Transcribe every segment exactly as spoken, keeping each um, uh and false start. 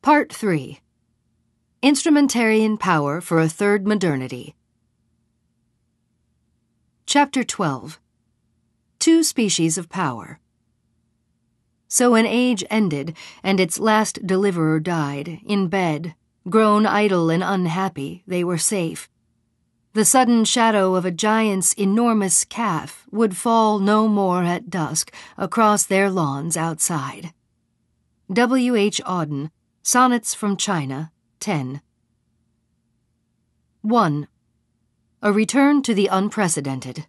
Part three. Instrumentarian Power for a Third Modernity. Chapter twelve. Two Species of Power. So an age ended, and its last deliverer died, in bed. Grown idle and unhappy, they were safe. The sudden shadow of a giant's enormous calf would fall no more at dusk across their lawns outside. W. H. Auden, Sonnets from China, ten. one. A Return to the Unprecedented.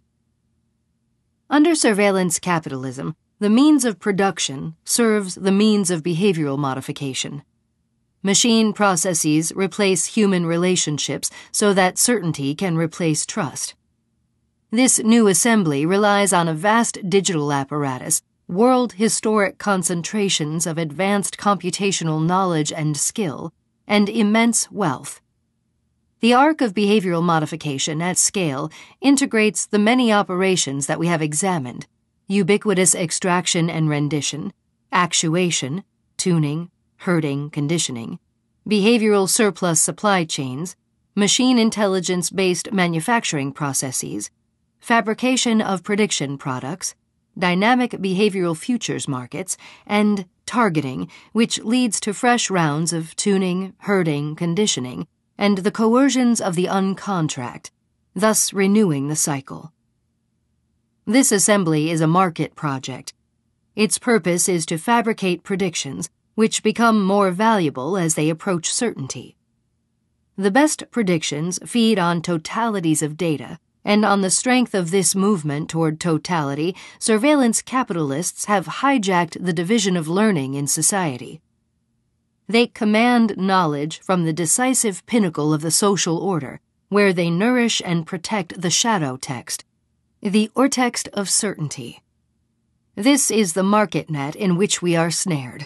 Under surveillance capitalism, the means of production serves the means of behavioral modification. Machine processes replace human relationships so that certainty can replace trust. This new assembly relies on a vast digital apparatus, world historic concentrations of advanced computational knowledge and skill, and immense wealth. The arc of behavioral modification at scale integrates the many operations that we have examined: ubiquitous extraction and rendition, actuation, tuning, herding, conditioning, behavioral surplus supply chains, machine intelligence-based manufacturing processes, fabrication of prediction products, dynamic behavioral futures markets, and targeting, which leads to fresh rounds of tuning, herding, conditioning, and the coercions of the uncontract, thus renewing the cycle. This assembly is a market project. Its purpose is to fabricate predictions, which become more valuable as they approach certainty. The best predictions feed on totalities of data, and on the strength of this movement toward totality, surveillance capitalists have hijacked the division of learning in society. They command knowledge from the decisive pinnacle of the social order, where they nourish and protect the shadow text, the urtext of certainty. This is the market net in which we are snared.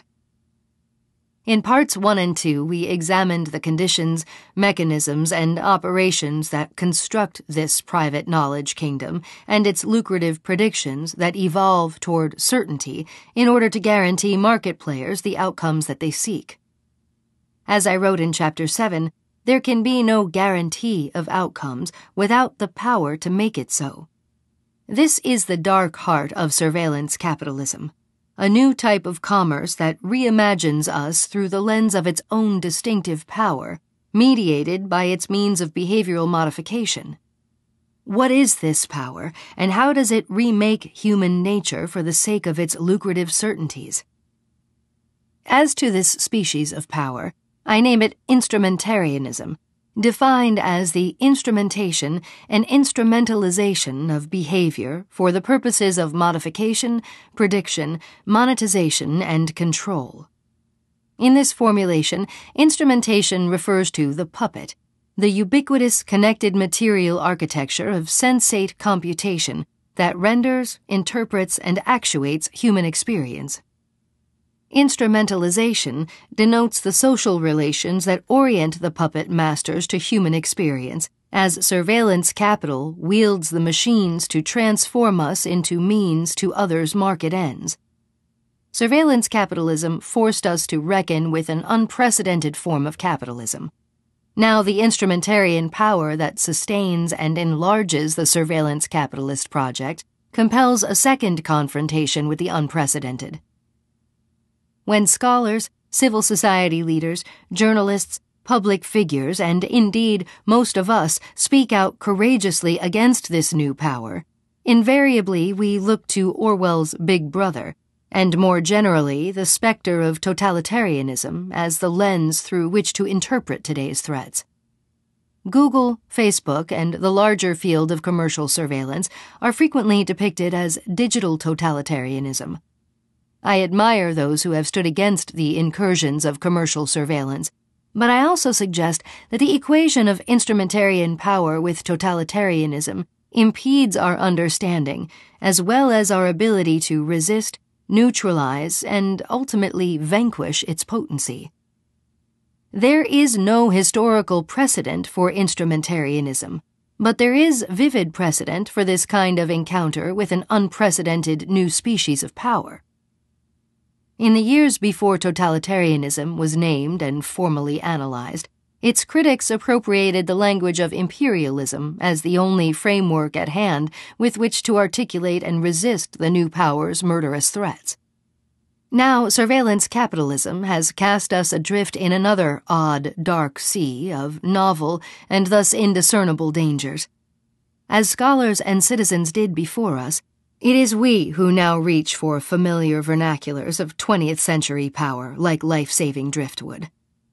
In parts one and two, we examined the conditions, mechanisms, and operations that construct this private knowledge kingdom and its lucrative predictions that evolve toward certainty in order to guarantee market players the outcomes that they seek. As I wrote in Chapter seven, there can be no guarantee of outcomes without the power to make it so. This is the dark heart of surveillance capitalism. A new type of commerce that reimagines us through the lens of its own distinctive power, mediated by its means of behavioral modification. What is this power, and how does it remake human nature for the sake of its lucrative certainties? As to this species of power, I name it instrumentarianism, defined as the instrumentation and instrumentalization of behavior for the purposes of modification, prediction, monetization, and control. In this formulation, instrumentation refers to the puppet, the ubiquitous connected material architecture of sensate computation that renders, interprets, and actuates human experience. Instrumentalization denotes the social relations that orient the puppet masters to human experience, as surveillance capital wields the machines to transform us into means to others' market ends. Surveillance capitalism forced us to reckon with an unprecedented form of capitalism. Now the instrumentarian power that sustains and enlarges the surveillance capitalist project compels a second confrontation with the unprecedented. When scholars, civil society leaders, journalists, public figures, and indeed most of us speak out courageously against this new power, invariably we look to Orwell's Big Brother, and more generally the specter of totalitarianism as the lens through which to interpret today's threats. Google, Facebook, and the larger field of commercial surveillance are frequently depicted as digital totalitarianism. I admire those who have stood against the incursions of commercial surveillance, but I also suggest that the equation of instrumentarian power with totalitarianism impedes our understanding, as well as our ability to resist, neutralize, and ultimately vanquish its potency. There is no historical precedent for instrumentarianism, but there is vivid precedent for this kind of encounter with an unprecedented new species of power. In the years before totalitarianism was named and formally analyzed, its critics appropriated the language of imperialism as the only framework at hand with which to articulate and resist the new power's murderous threats. Now, surveillance capitalism has cast us adrift in another odd, dark sea of novel and thus indiscernible dangers. As scholars and citizens did before us, it is we who now reach for familiar vernaculars of twentieth century power like life-saving driftwood.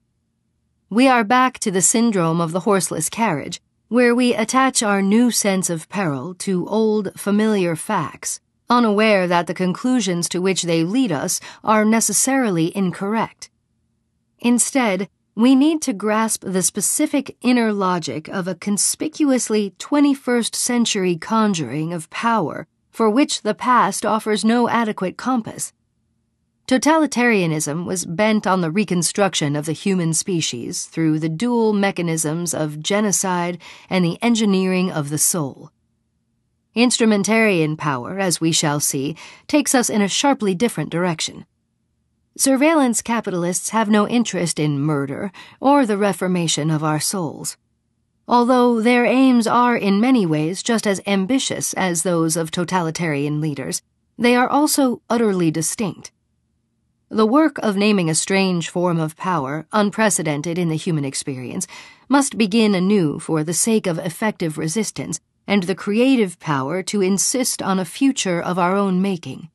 We are back to the syndrome of the horseless carriage, where we attach our new sense of peril to old, familiar facts, unaware that the conclusions to which they lead us are necessarily incorrect. Instead, we need to grasp the specific inner logic of a conspicuously twenty-first century conjuring of power for which the past offers no adequate compass. Totalitarianism was bent on the reconstruction of the human species through the dual mechanisms of genocide and the engineering of the soul. Instrumentarian power, as we shall see, takes us in a sharply different direction. Surveillance capitalists have no interest in murder or the reformation of our souls. Although their aims are in many ways just as ambitious as those of totalitarian leaders, they are also utterly distinct. The work of naming a strange form of power, unprecedented in the human experience, must begin anew for the sake of effective resistance and the creative power to insist on a future of our own making.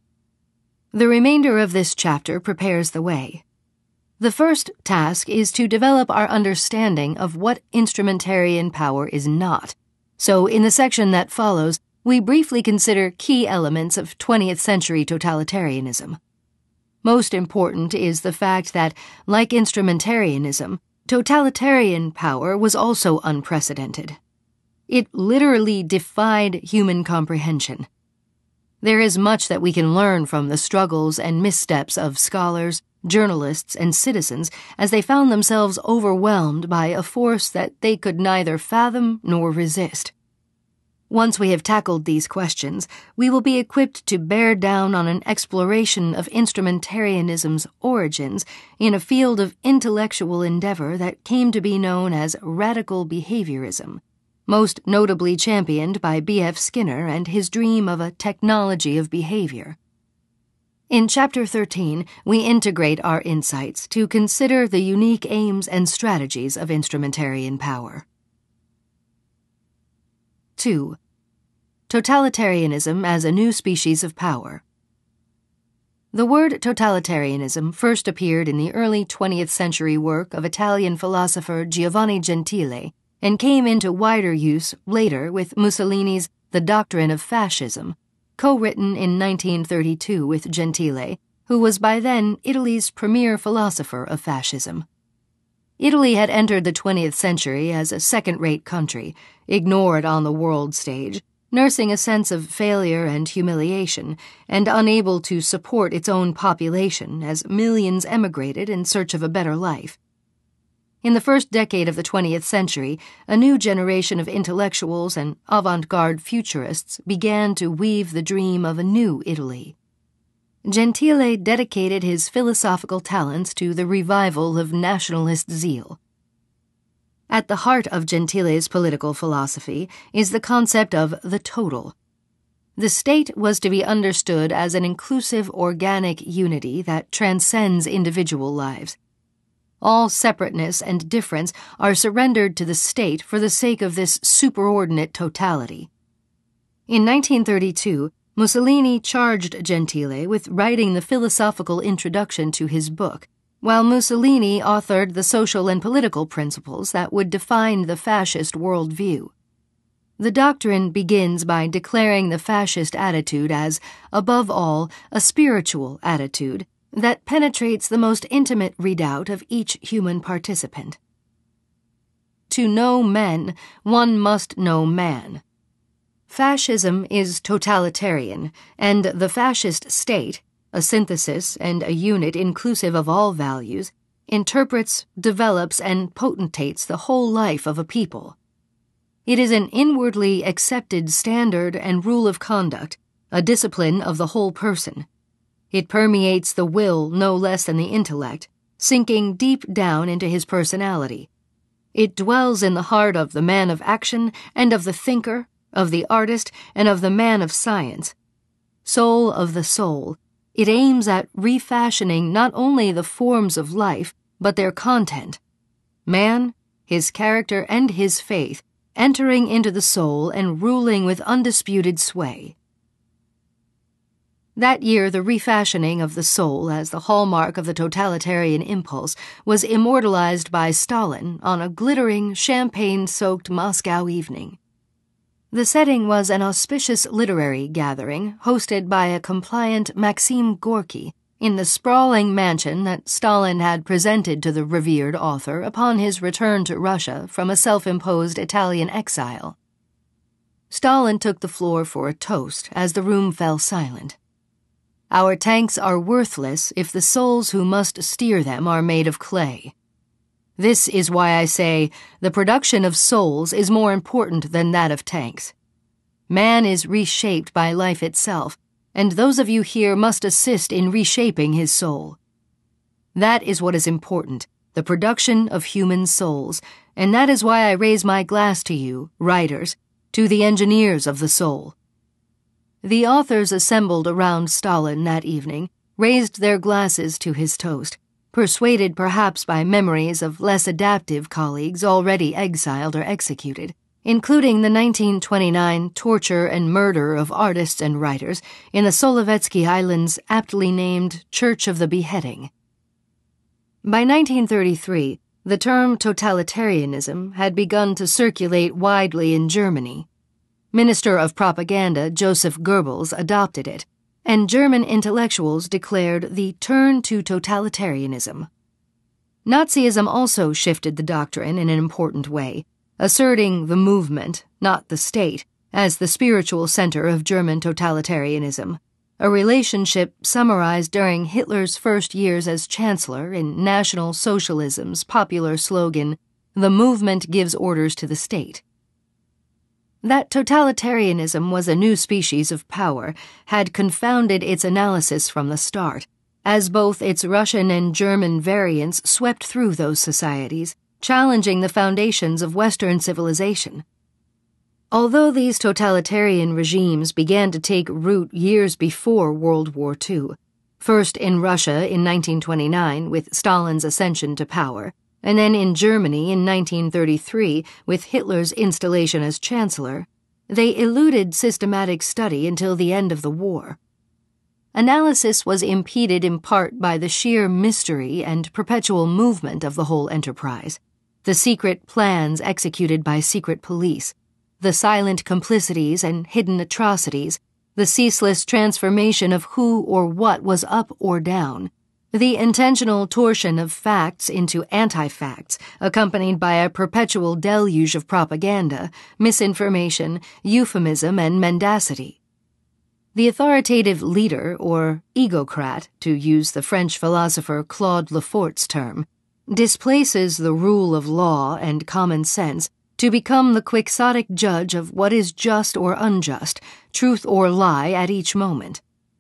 The remainder of this chapter prepares the way. The first task is to develop our understanding of what instrumentarian power is not, so in the section that follows, we briefly consider key elements of twentieth century totalitarianism. Most important is the fact that, like instrumentarianism, totalitarian power was also unprecedented. It literally defied human comprehension. There is much that we can learn from the struggles and missteps of scholars, journalists, and citizens as they found themselves overwhelmed by a force that they could neither fathom nor resist. Once we have tackled these questions, we will be equipped to bear down on an exploration of instrumentarianism's origins in a field of intellectual endeavor that came to be known as radical behaviorism, most notably championed by B F Skinner and his dream of a technology of behavior. In Chapter thirteen, we integrate our insights to consider the unique aims and strategies of instrumentarian power. two. Totalitarianism as a new species of power. The word totalitarianism first appeared in the early twentieth century work of Italian philosopher Giovanni Gentile and came into wider use later with Mussolini's The Doctrine of Fascism, co-written in nineteen thirty-two with Gentile, who was by then Italy's premier philosopher of fascism. Italy had entered the twentieth century as a second-rate country, ignored on the world stage, nursing a sense of failure and humiliation, and unable to support its own population as millions emigrated in search of a better life. In the first decade of the twentieth century, a new generation of intellectuals and avant-garde futurists began to weave the dream of a new Italy. Gentile dedicated his philosophical talents to the revival of nationalist zeal. At the heart of Gentile's political philosophy is the concept of the total. The state was to be understood as an inclusive organic unity that transcends individual lives. All separateness and difference are surrendered to the state for the sake of this superordinate totality. In nineteen thirty-two, Mussolini charged Gentile with writing the philosophical introduction to his book, while Mussolini authored the social and political principles that would define the fascist worldview. The doctrine begins by declaring the fascist attitude as, above all, a spiritual attitude that penetrates the most intimate redoubt of each human participant. To know men, one must know man. Fascism is totalitarian, and the fascist state, a synthesis and a unit inclusive of all values, interprets, develops, and potentates the whole life of a people. It is an inwardly accepted standard and rule of conduct, a discipline of the whole person. It permeates the will no less than the intellect, sinking deep down into his personality. It dwells in the heart of the man of action and of the thinker, of the artist, and of the man of science. Soul of the soul, it aims at refashioning not only the forms of life, but their content. Man, his character, and his faith, entering into the soul and ruling with undisputed sway. That year, the refashioning of the soul as the hallmark of the totalitarian impulse was immortalized by Stalin on a glittering, champagne-soaked Moscow evening. The setting was an auspicious literary gathering hosted by a compliant Maxim Gorky in the sprawling mansion that Stalin had presented to the revered author upon his return to Russia from a self-imposed Italian exile. Stalin took the floor for a toast as the room fell silent. Our tanks are worthless if the souls who must steer them are made of clay. This is why I say the production of souls is more important than that of tanks. Man is reshaped by life itself, and those of you here must assist in reshaping his soul. That is what is important, the production of human souls, and that is why I raise my glass to you, writers, to the engineers of the soul. The authors assembled around Stalin that evening raised their glasses to his toast, persuaded perhaps by memories of less adaptive colleagues already exiled or executed, including the nineteen twenty-nine torture and murder of artists and writers in the Solovetsky Islands aptly named Church of the Beheading. By nineteen thirty-three, the term totalitarianism had begun to circulate widely in Germany. Minister of Propaganda Joseph Goebbels adopted it, and German intellectuals declared the turn to totalitarianism. Nazism also shifted the doctrine in an important way, asserting the movement, not the state, as the spiritual center of German totalitarianism, a relationship summarized during Hitler's first years as Chancellor in National Socialism's popular slogan, "The movement gives orders to the state." That totalitarianism was a new species of power had confounded its analysis from the start, as both its Russian and German variants swept through those societies, challenging the foundations of Western civilization. Although these totalitarian regimes began to take root years before World War Two, first in Russia in nineteen twenty-nine with Stalin's ascension to power, and then in Germany in nineteen thirty-three with Hitler's installation as Chancellor, they eluded systematic study until the end of the war. Analysis was impeded in part by the sheer mystery and perpetual movement of the whole enterprise, the secret plans executed by secret police, the silent complicities and hidden atrocities, the ceaseless transformation of who or what was up or down, the intentional torsion of facts into anti-facts, accompanied by a perpetual deluge of propaganda, misinformation, euphemism, and mendacity. The authoritative leader, or egocrat, to use the French philosopher Claude Lefort's term, displaces the rule of law and common sense to become the quixotic judge of what is just or unjust, truth or lie at each moment.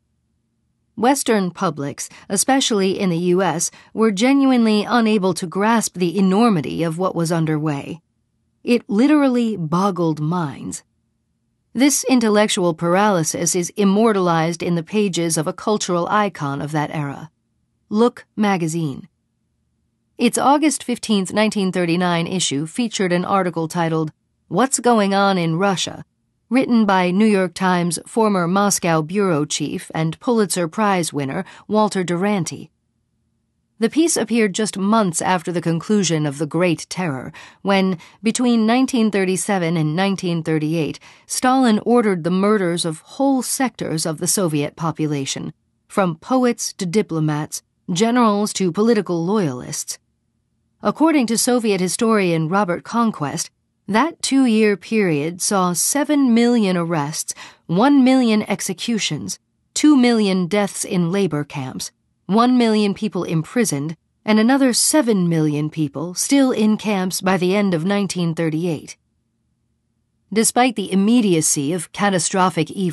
Western publics, especially in the U S, were genuinely unable to grasp the enormity of what was underway. It literally boggled minds. This intellectual paralysis is immortalized in the pages of a cultural icon of that era, Look magazine. Its August fifteenth, nineteen thirty-nine issue featured an article titled, "What's Going On in Russia?" written by New York Times former Moscow bureau chief and Pulitzer Prize winner Walter Duranty. The piece appeared just months after the conclusion of the Great Terror, when, between nineteen thirty-seven and nineteen thirty-eight, Stalin ordered the murders of whole sectors of the Soviet population, from poets to diplomats, generals to political loyalists. According to Soviet historian Robert Conquest, that two-year period saw seven million arrests, one million executions, two million deaths in labor camps, one million people imprisoned, and another seven million people still in camps by the end of nineteen thirty-eight. Despite the immediacy of catastrophic evil,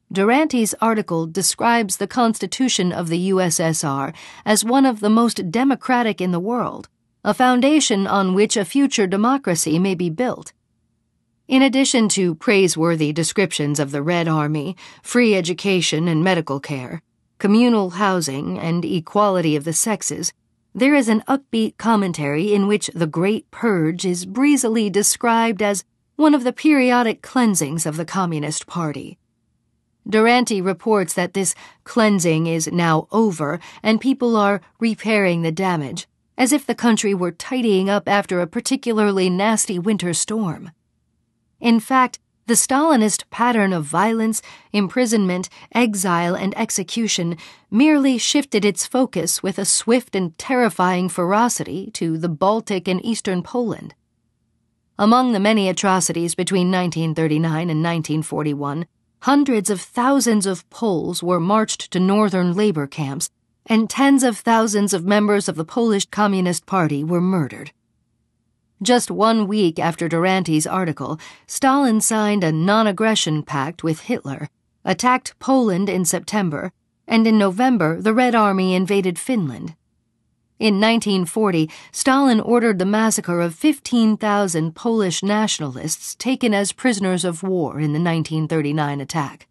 Duranty's article describes the Constitution of the U S S R as one of the most democratic in the world, a foundation on which a future democracy may be built. In addition to praiseworthy descriptions of the Red Army, free education and medical care, communal housing, and equality of the sexes, there is an upbeat commentary in which the Great Purge is breezily described as one of the periodic cleansings of the Communist Party. Duranty reports that this cleansing is now over and people are repairing the damage, as if the country were tidying up after a particularly nasty winter storm. In fact, the Stalinist pattern of violence, imprisonment, exile, and execution merely shifted its focus with a swift and terrifying ferocity to the Baltic and eastern Poland. Among the many atrocities between nineteen thirty-nine and nineteen forty-one, hundreds of thousands of Poles were marched to northern labor camps, and tens of thousands of members of the Polish Communist Party were murdered. Just one week after Duranty's article, Stalin signed a non-aggression pact with Hitler, attacked Poland in September, and in November the Red Army invaded Finland. In nineteen forty, Stalin ordered the massacre of fifteen thousand Polish nationalists taken as prisoners of war in the nineteen thirty-nine attack.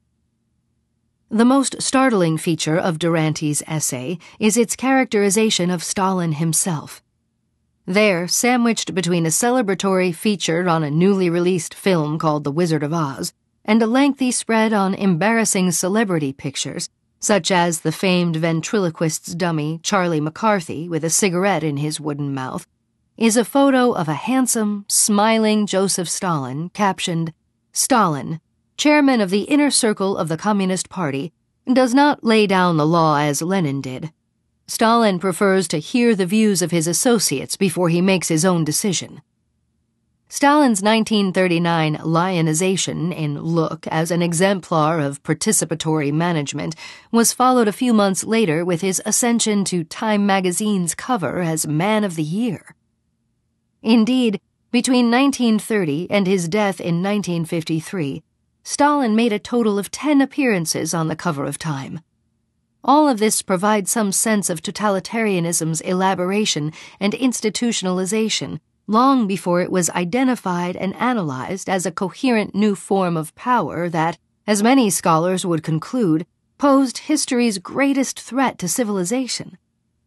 The most startling feature of Duranty's essay is its characterization of Stalin himself. There, sandwiched between a celebratory feature on a newly released film called The Wizard of Oz and a lengthy spread on embarrassing celebrity pictures, such as the famed ventriloquist's dummy Charlie McCarthy with a cigarette in his wooden mouth, is a photo of a handsome, smiling Joseph Stalin captioned, "Stalin, chairman of the inner circle of the Communist Party, does not lay down the law as Lenin did. Stalin prefers to hear the views of his associates before he makes his own decision." Stalin's nineteen thirty-nine lionization in Look as an exemplar of participatory management was followed a few months later with his ascension to Time magazine's cover as Man of the Year. Indeed, between nineteen thirty and his death in nineteen fifty-three, Stalin made a total of ten appearances on the cover of Time. All of this provides some sense of totalitarianism's elaboration and institutionalization long before it was identified and analyzed as a coherent new form of power that, as many scholars would conclude, posed history's greatest threat to civilization.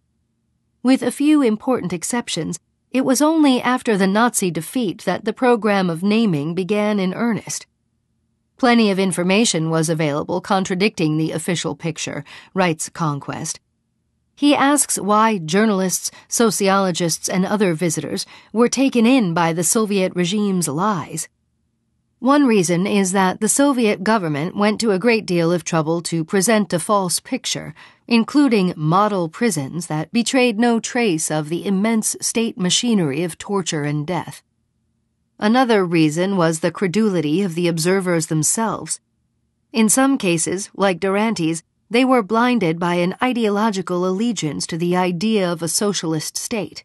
With a few important exceptions, it was only after the Nazi defeat that the program of naming began in earnest. Plenty of information was available contradicting the official picture, writes Conquest. He asks why journalists, sociologists, and other visitors were taken in by the Soviet regime's lies. One reason is that the Soviet government went to a great deal of trouble to present a false picture, including model prisons that betrayed no trace of the immense state machinery of torture and death. Another reason was the credulity of the observers themselves. In some cases, like Duranty's, they were blinded by an ideological allegiance to the idea of a socialist state.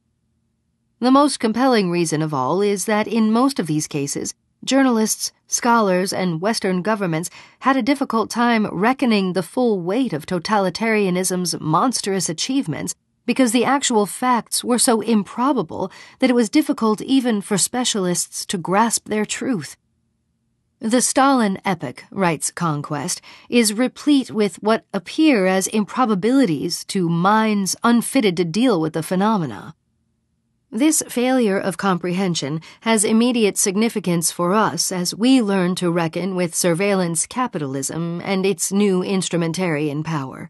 The most compelling reason of all is that in most of these cases, journalists, scholars, and Western governments had a difficult time reckoning the full weight of totalitarianism's monstrous achievements because the actual facts were so improbable that it was difficult even for specialists to grasp their truth. The Stalin epic, writes Conquest, is replete with what appear as improbabilities to minds unfitted to deal with the phenomena. This failure of comprehension has immediate significance for us as we learn to reckon with surveillance capitalism and its new instrumentarian power.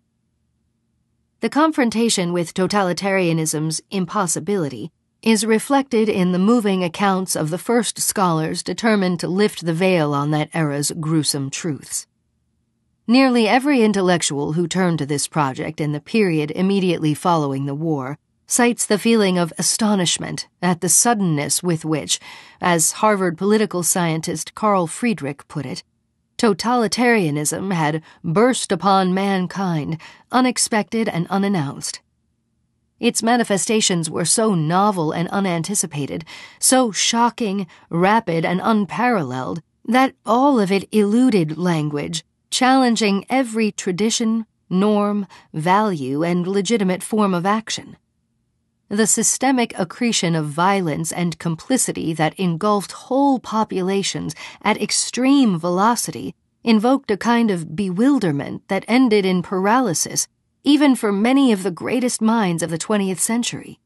The confrontation with totalitarianism's impossibility is reflected in the moving accounts of the first scholars determined to lift the veil on that era's gruesome truths. Nearly every intellectual who turned to this project in the period immediately following the war cites the feeling of astonishment at the suddenness with which, as Harvard political scientist Carl Friedrich put it, totalitarianism had burst upon mankind, unexpected and unannounced. Its manifestations were so novel and unanticipated, so shocking, rapid, and unparalleled, that all of it eluded language, challenging every tradition, norm, value, and legitimate form of action. The systemic accretion of violence and complicity that engulfed whole populations at extreme velocity invoked a kind of bewilderment that ended in paralysis, even for many of the greatest minds of the twentieth century.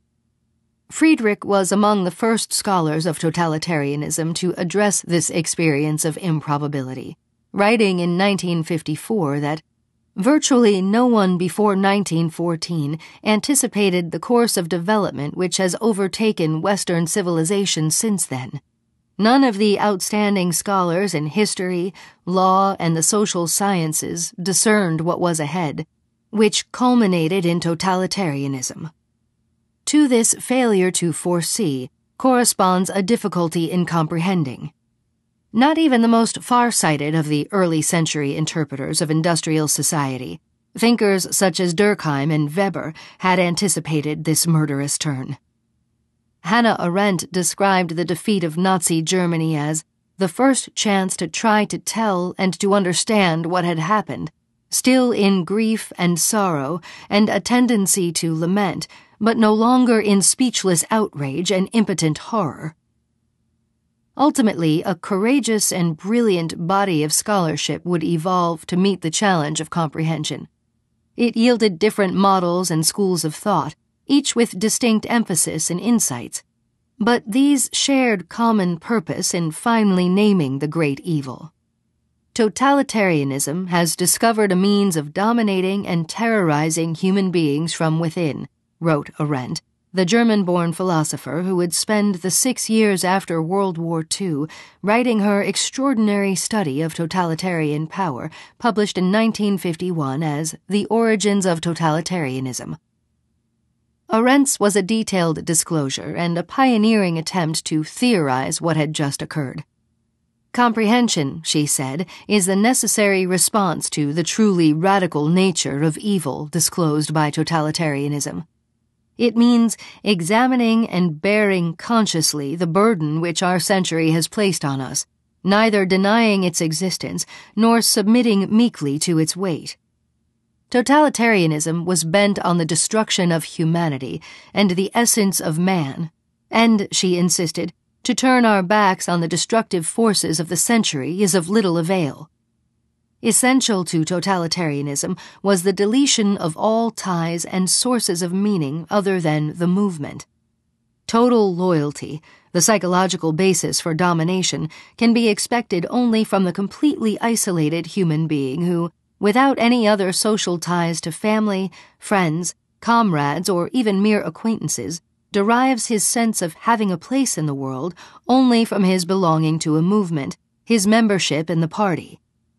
Friedrich was among the first scholars of totalitarianism to address this experience of improbability, writing in nineteen fifty-four that virtually no one before nineteen fourteen anticipated the course of development which has overtaken Western civilization since then. None of the outstanding scholars in history, law, and the social sciences discerned what was ahead, which culminated in totalitarianism. To this failure to foresee corresponds a difficulty in comprehending. Not even the most far-sighted of the early century interpreters of industrial society, thinkers such as Durkheim and Weber, had anticipated this murderous turn. Hannah Arendt described the defeat of Nazi Germany as the first chance to try to tell and to understand what had happened, still in grief and sorrow and a tendency to lament, but no longer in speechless outrage and impotent horror. Ultimately, a courageous and brilliant body of scholarship would evolve to meet the challenge of comprehension. It yielded different models and schools of thought, each with distinct emphasis and insights, but these shared common purpose in finally naming the great evil. Totalitarianism has discovered a means of dominating and terrorizing human beings from within, wrote Arendt, the German-born philosopher who would spend the six years after World War Two writing her extraordinary study of totalitarian power, published in nineteen fifty-one as The Origins of Totalitarianism. Arendt's was a detailed disclosure and a pioneering attempt to theorize what had just occurred. Comprehension, she said, is the necessary response to the truly radical nature of evil disclosed by totalitarianism. It means examining and bearing consciously the burden which our century has placed on us, neither denying its existence nor submitting meekly to its weight. Totalitarianism was bent on the destruction of humanity and the essence of man, and, she insisted, to turn our backs on the destructive forces of the century is of little avail. Essential to totalitarianism was the deletion of all ties and sources of meaning other than the movement. Total loyalty, the psychological basis for domination, can be expected only from the completely isolated human being who, without any other social ties to family, friends, comrades, or even mere acquaintances, derives his sense of having a place in the world only from his belonging to a movement, his membership in the party.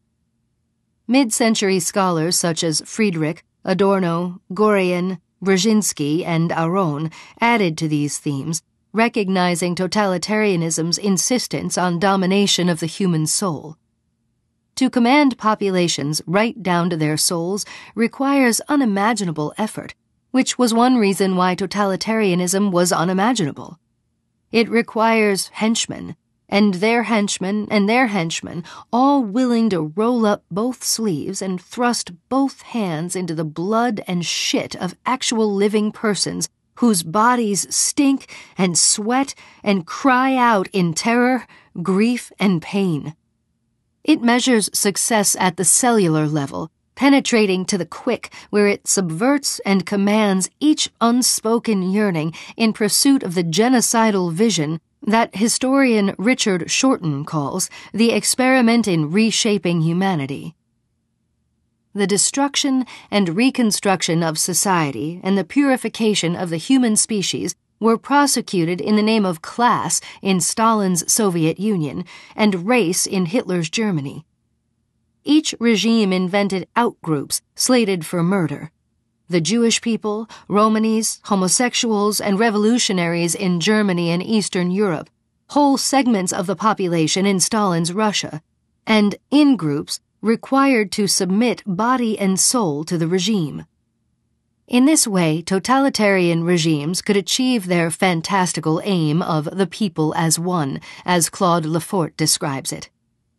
Mid-century scholars such as Friedrich, Adorno, Gorean, Brzezinski, and Aron added to these themes, recognizing totalitarianism's insistence on domination of the human soul. To command populations right down to their souls requires unimaginable effort, which was one reason why totalitarianism was unimaginable. It requires henchmen, and their henchmen and their henchmen, all willing to roll up both sleeves and thrust both hands into the blood and shit of actual living persons whose bodies stink and sweat and cry out in terror, grief, and pain. It measures success at the cellular level, penetrating to the quick, where it subverts and commands each unspoken yearning in pursuit of the genocidal vision that historian Richard Shorten calls the experiment in reshaping humanity. The destruction and reconstruction of society and the purification of the human species were prosecuted in the name of class in Stalin's Soviet Union and race in Hitler's Germany. Each regime invented outgroups slated for murder. The Jewish people, Romanis, homosexuals, and revolutionaries in Germany and Eastern Europe, whole segments of the population in Stalin's Russia, and in-groups required to submit body and soul to the regime. In this way, totalitarian regimes could achieve their fantastical aim of the people as one, as Claude Lefort describes it.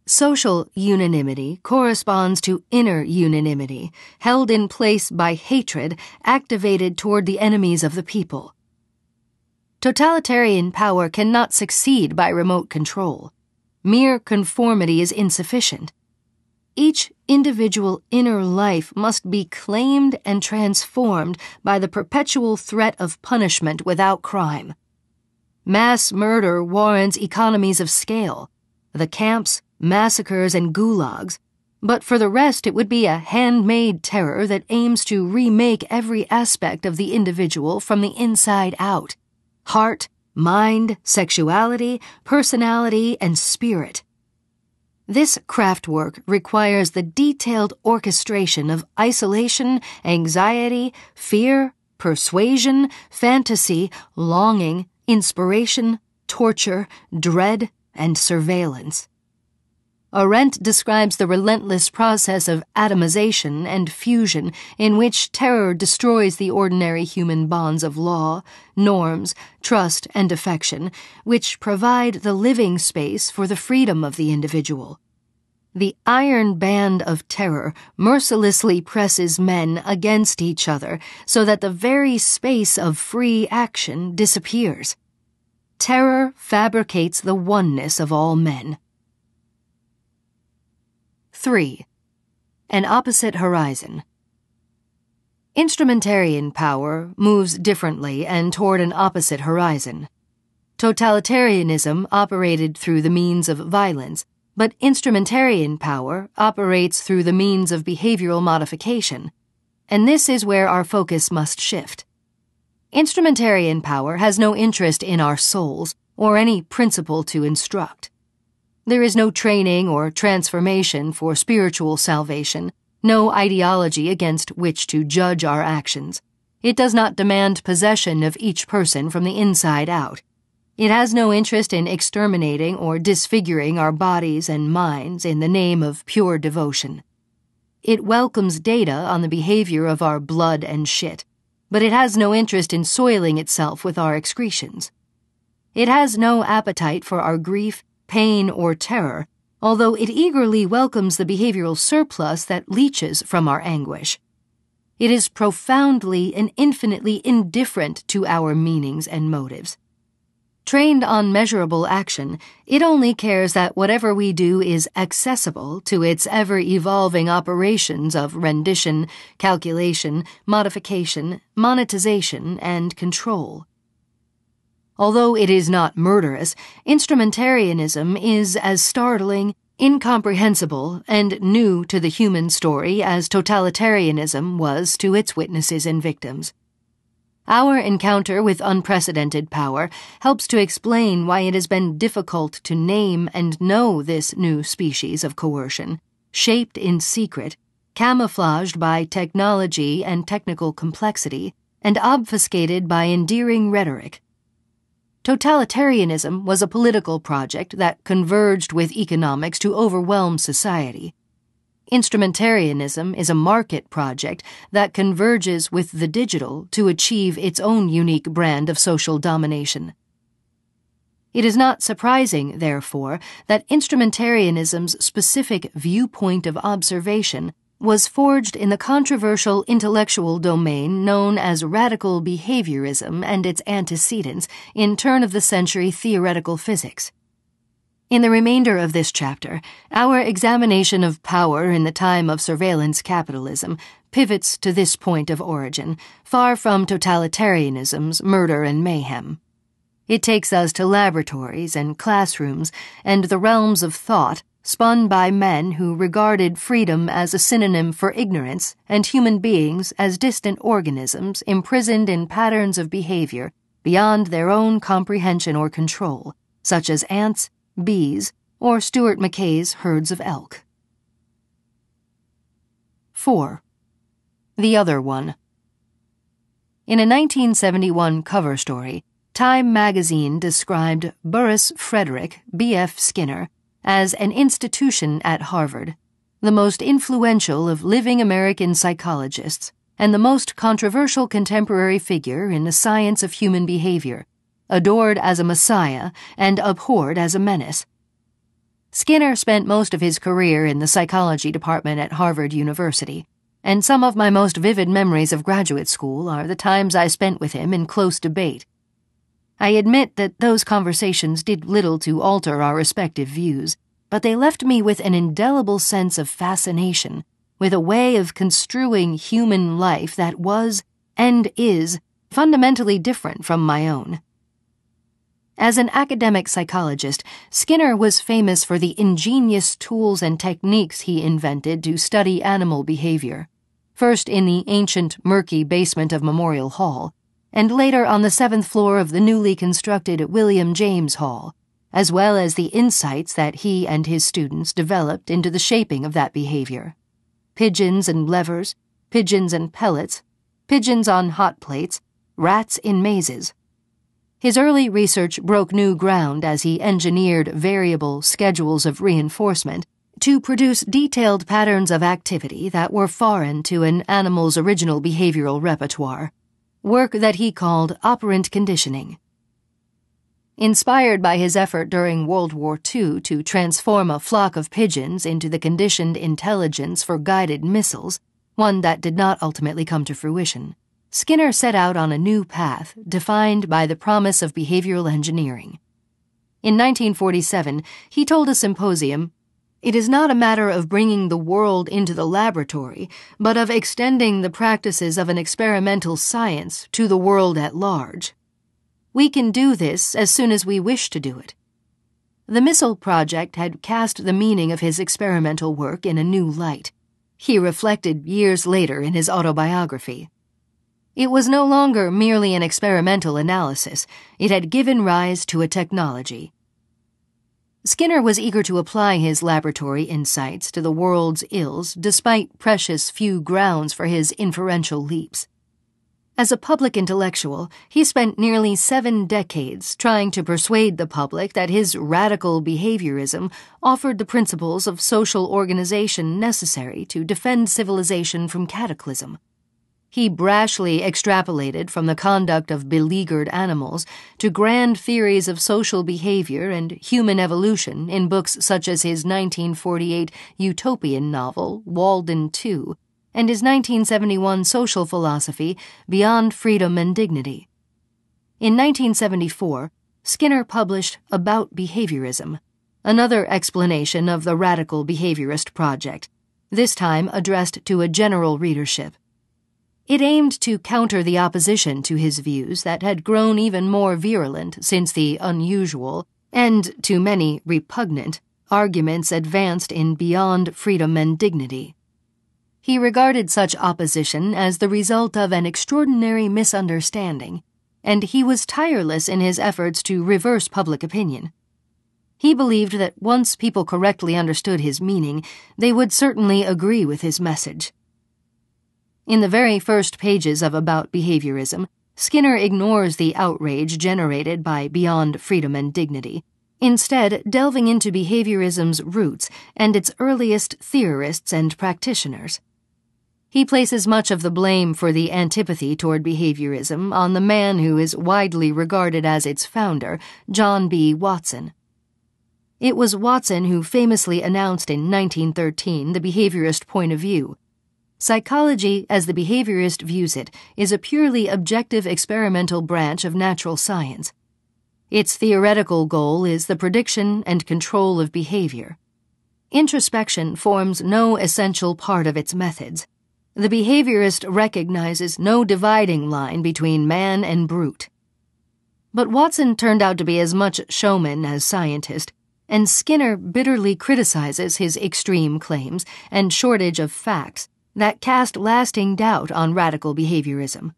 Social unanimity corresponds to inner unanimity, held in place by hatred activated toward the enemies of the people. Totalitarian power cannot succeed by remote control. Mere conformity is insufficient. Each individual inner life must be claimed and transformed by the perpetual threat of punishment without crime. Mass murder warrants economies of scale, the camps, massacres, and gulags, but for the rest it would be a handmade terror that aims to remake every aspect of the individual from the inside out: heart, mind, sexuality, personality, and spirit. This craftwork requires the detailed orchestration of isolation, anxiety, fear, persuasion, fantasy, longing, inspiration, torture, dread, and surveillance. Arendt describes the relentless process of atomization and fusion in which terror destroys the ordinary human bonds of law, norms, trust, and affection, which provide the living space for the freedom of the individual. The iron band of terror mercilessly presses men against each other so that the very space of free action disappears. Terror fabricates the oneness of all men. three. An opposite horizon. Instrumentarian power moves differently and toward an opposite horizon. Totalitarianism operated through the means of violence, but instrumentarian power operates through the means of behavioral modification, and this is where our focus must shift. Instrumentarian power has no interest in our souls or any principle to instruct. There is no training or transformation for spiritual salvation, no ideology against which to judge our actions. It does not demand possession of each person from the inside out. It has no interest in exterminating or disfiguring our bodies and minds in the name of pure devotion. It welcomes data on the behavior of our blood and shit, but it has no interest in soiling itself with our excretions. It has no appetite for our grief, pain, or terror, although it eagerly welcomes the behavioral surplus that leaches from our anguish. It is profoundly and infinitely indifferent to our meanings and motives. Trained on measurable action, it only cares that whatever we do is accessible to its ever-evolving operations of rendition, calculation, modification, monetization, and control. Although it is not murderous, instrumentarianism is as startling, incomprehensible, and new to the human story as totalitarianism was to its witnesses and victims. Our encounter with unprecedented power helps to explain why it has been difficult to name and know this new species of coercion, shaped in secret, camouflaged by technology and technical complexity, and obfuscated by endearing rhetoric. Totalitarianism was a political project that converged with economics to overwhelm society. Instrumentarianism is a market project that converges with the digital to achieve its own unique brand of social domination. It is not surprising, therefore, that instrumentarianism's specific viewpoint of observation was forged in the controversial intellectual domain known as radical behaviorism and its antecedents in turn-of-the-century theoretical physics. In the remainder of this chapter, our examination of power in the time of surveillance capitalism pivots to this point of origin, far from totalitarianism's murder and mayhem. It takes us to laboratories and classrooms and the realms of thought spun by men who regarded freedom as a synonym for ignorance and human beings as distant organisms imprisoned in patterns of behavior beyond their own comprehension or control, such as ants, bees, or Stuart Mackay's herds of elk. four. The Other One. In a nineteen seventy-one cover story, Time magazine described Burrhus Frederick, B F Skinner, as an institution at Harvard, the most influential of living American psychologists and the most controversial contemporary figure in the science of human behavior, adored as a messiah and abhorred as a menace. Skinner spent most of his career in the psychology department at Harvard University, and some of my most vivid memories of graduate school are the times I spent with him in close debate. I admit that those conversations did little to alter our respective views, but they left me with an indelible sense of fascination, with a way of construing human life that was, and is, fundamentally different from my own. As an academic psychologist, Skinner was famous for the ingenious tools and techniques he invented to study animal behavior, first in the ancient, murky basement of Memorial Hall, and later on the seventh floor of the newly constructed William James Hall, as well as the insights that he and his students developed into the shaping of that behavior. Pigeons and levers, pigeons and pellets, pigeons on hot plates, rats in mazes. His early research broke new ground as he engineered variable schedules of reinforcement to produce detailed patterns of activity that were foreign to an animal's original behavioral repertoire, work that he called operant conditioning. Inspired by his effort during World War Two to transform a flock of pigeons into the conditioned intelligence for guided missiles, one that did not ultimately come to fruition, Skinner set out on a new path defined by the promise of behavioral engineering. In nineteen forty-seven, he told a symposium, "It is not a matter of bringing the world into the laboratory, but of extending the practices of an experimental science to the world at large. We can do this as soon as we wish to do it." The missile project had cast the meaning of his experimental work in a new light. He reflected years later in his autobiography. It was no longer merely an experimental analysis. It had given rise to a technology. Skinner was eager to apply his laboratory insights to the world's ills despite precious few grounds for his inferential leaps. As a public intellectual, he spent nearly seven decades trying to persuade the public that his radical behaviorism offered the principles of social organization necessary to defend civilization from cataclysm. He brashly extrapolated from the conduct of beleaguered animals to grand theories of social behavior and human evolution in books such as his nineteen forty-eight utopian novel, Walden two, and his nineteen seventy-one social philosophy, Beyond Freedom and Dignity. In nineteen seventy-four, Skinner published About Behaviorism, another explanation of the radical behaviorist project, this time addressed to a general readership. It aimed to counter the opposition to his views that had grown even more virulent since the unusual, and, to many, repugnant, arguments advanced in Beyond Freedom and Dignity. He regarded such opposition as the result of an extraordinary misunderstanding, and he was tireless in his efforts to reverse public opinion. He believed that once people correctly understood his meaning, they would certainly agree with his message. In the very first pages of About Behaviorism, Skinner ignores the outrage generated by Beyond Freedom and Dignity, instead delving into behaviorism's roots and its earliest theorists and practitioners. He places much of the blame for the antipathy toward behaviorism on the man who is widely regarded as its founder, John B. Watson. It was Watson who famously announced in nineteen thirteen the behaviorist point of view. Psychology, as the behaviorist views it, is a purely objective experimental branch of natural science. Its theoretical goal is the prediction and control of behavior. Introspection forms no essential part of its methods. The behaviorist recognizes no dividing line between man and brute. But Watson turned out to be as much showman as scientist, and Skinner bitterly criticizes his extreme claims and shortage of facts that cast lasting doubt on radical behaviorism.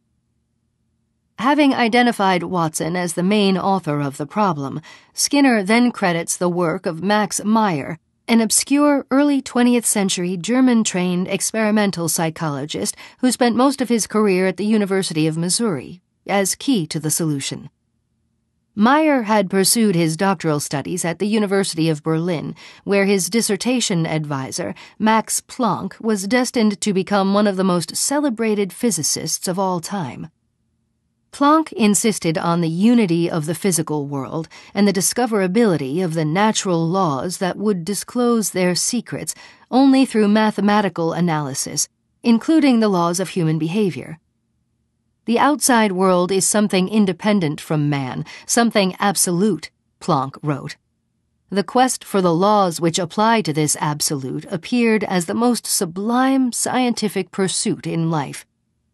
Having identified Watson as the main author of the problem, Skinner then credits the work of Max Meyer, an obscure early twentieth century German-trained experimental psychologist who spent most of his career at the University of Missouri, as key to the solution. Meyer had pursued his doctoral studies at the University of Berlin, where his dissertation advisor, Max Planck, was destined to become one of the most celebrated physicists of all time. Planck insisted on the unity of the physical world and the discoverability of the natural laws that would disclose their secrets only through mathematical analysis, including the laws of human behavior. The outside world is something independent from man, something absolute, Planck wrote. The quest for the laws which apply to this absolute appeared as the most sublime scientific pursuit in life.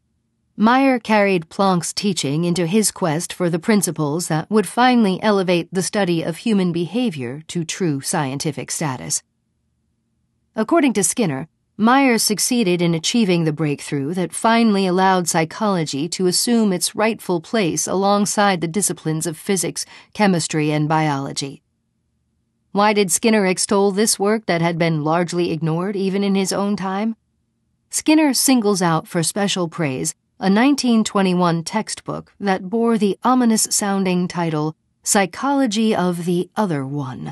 Meyer carried Planck's teaching into his quest for the principles that would finally elevate the study of human behavior to true scientific status. According to Skinner, Meyer succeeded in achieving the breakthrough that finally allowed psychology to assume its rightful place alongside the disciplines of physics, chemistry, and biology. Why did Skinner extol this work that had been largely ignored even in his own time? Skinner singles out for special praise a nineteen twenty-one textbook that bore the ominous-sounding title Psychology of the Other One.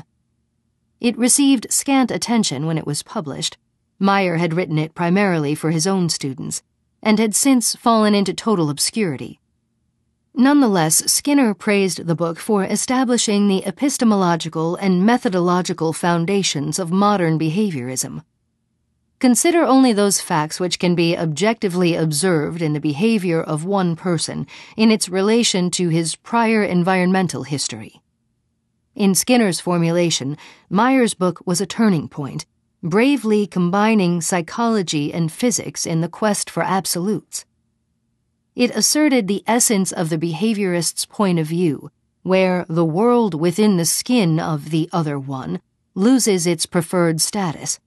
It received scant attention when it was published. Meyer had written it primarily for his own students, and had since fallen into total obscurity. Nonetheless, Skinner praised the book for establishing the epistemological and methodological foundations of modern behaviorism. Consider only those facts which can be objectively observed in the behavior of one person in its relation to his prior environmental history. In Skinner's formulation, Meyer's book was a turning point, bravely combining psychology and physics in the quest for absolutes. It asserted the essence of the behaviorist's point of view, where the world within the skin of the other one loses its preferred status.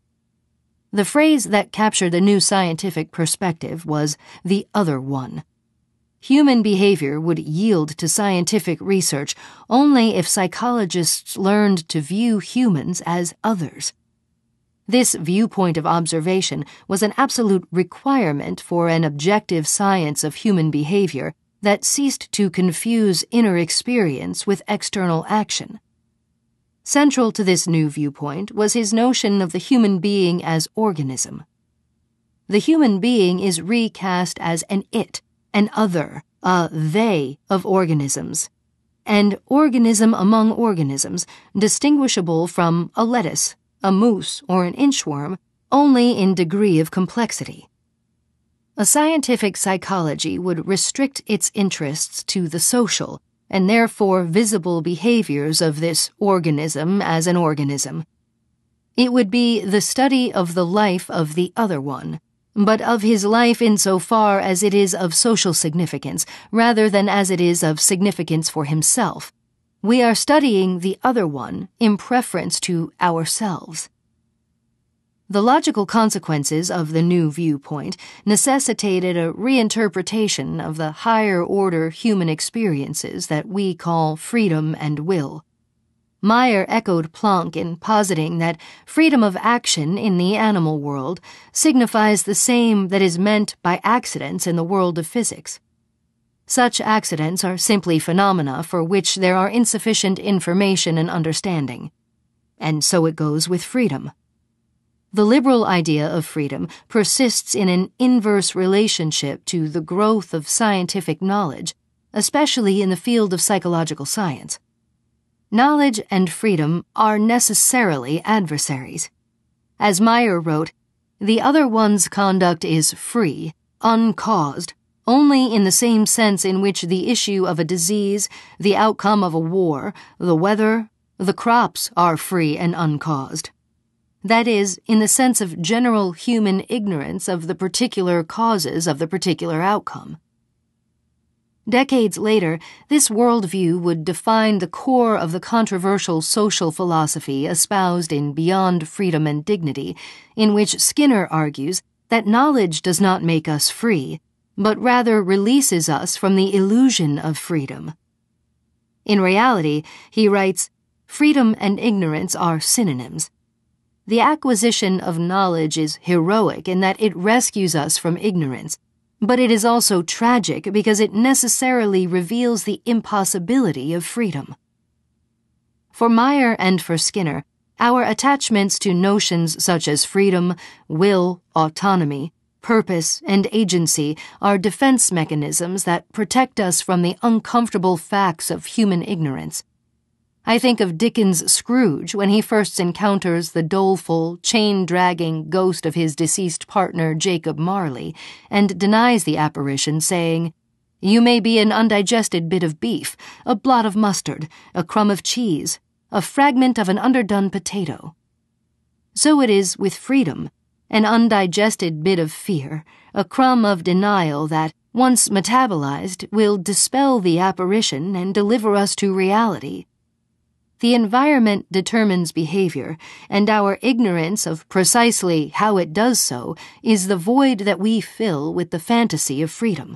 The phrase that captured the new scientific perspective was the other one. Human behavior would yield to scientific research only if psychologists learned to view humans as others. This viewpoint of observation was an absolute requirement for an objective science of human behavior that ceased to confuse inner experience with external action. Central to this new viewpoint was his notion of the human being as organism. The human being is recast as an it, an other, a they of organisms, and organism among organisms, distinguishable from a lettuce, a moose, or an inchworm, only in degree of complexity. A scientific psychology would restrict its interests to the social, and therefore visible behaviors of this organism as an organism. It would be the study of the life of the other one, but of his life insofar as it is of social significance, rather than as it is of significance for himself. We are studying the other one in preference to ourselves. The logical consequences of the new viewpoint necessitated a reinterpretation of the higher-order human experiences that we call freedom and will. Meyer echoed Planck in positing that freedom of action in the animal world signifies the same that is meant by accidents in the world of physics. Such accidents are simply phenomena for which there are insufficient information and understanding. And so it goes with freedom. The liberal idea of freedom persists in an inverse relationship to the growth of scientific knowledge, especially in the field of psychological science. Knowledge and freedom are necessarily adversaries. As Meyer wrote, the other one's conduct is free, uncaused, only in the same sense in which the issue of a disease, the outcome of a war, the weather, the crops are free and uncaused. That is, in the sense of general human ignorance of the particular causes of the particular outcome. Decades later, this worldview would define the core of the controversial social philosophy espoused in Beyond Freedom and Dignity, in which Skinner argues that knowledge does not make us free, but rather releases us from the illusion of freedom. In reality, he writes, freedom and ignorance are synonyms. The acquisition of knowledge is heroic in that it rescues us from ignorance, but it is also tragic because it necessarily reveals the impossibility of freedom. For Meyer and for Skinner, our attachments to notions such as freedom, will, autonomy, purpose, and agency are defense mechanisms that protect us from the uncomfortable facts of human ignorance. I think of Dickens' Scrooge when he first encounters the doleful, chain-dragging ghost of his deceased partner Jacob Marley and denies the apparition, saying, "You may be an undigested bit of beef, a blot of mustard, a crumb of cheese, a fragment of an underdone potato." So it is with freedom, an undigested bit of fear, a crumb of denial that, once metabolized, will dispel the apparition and deliver us to reality. The environment determines behavior, and our ignorance of precisely how it does so is the void that we fill with the fantasy of freedom.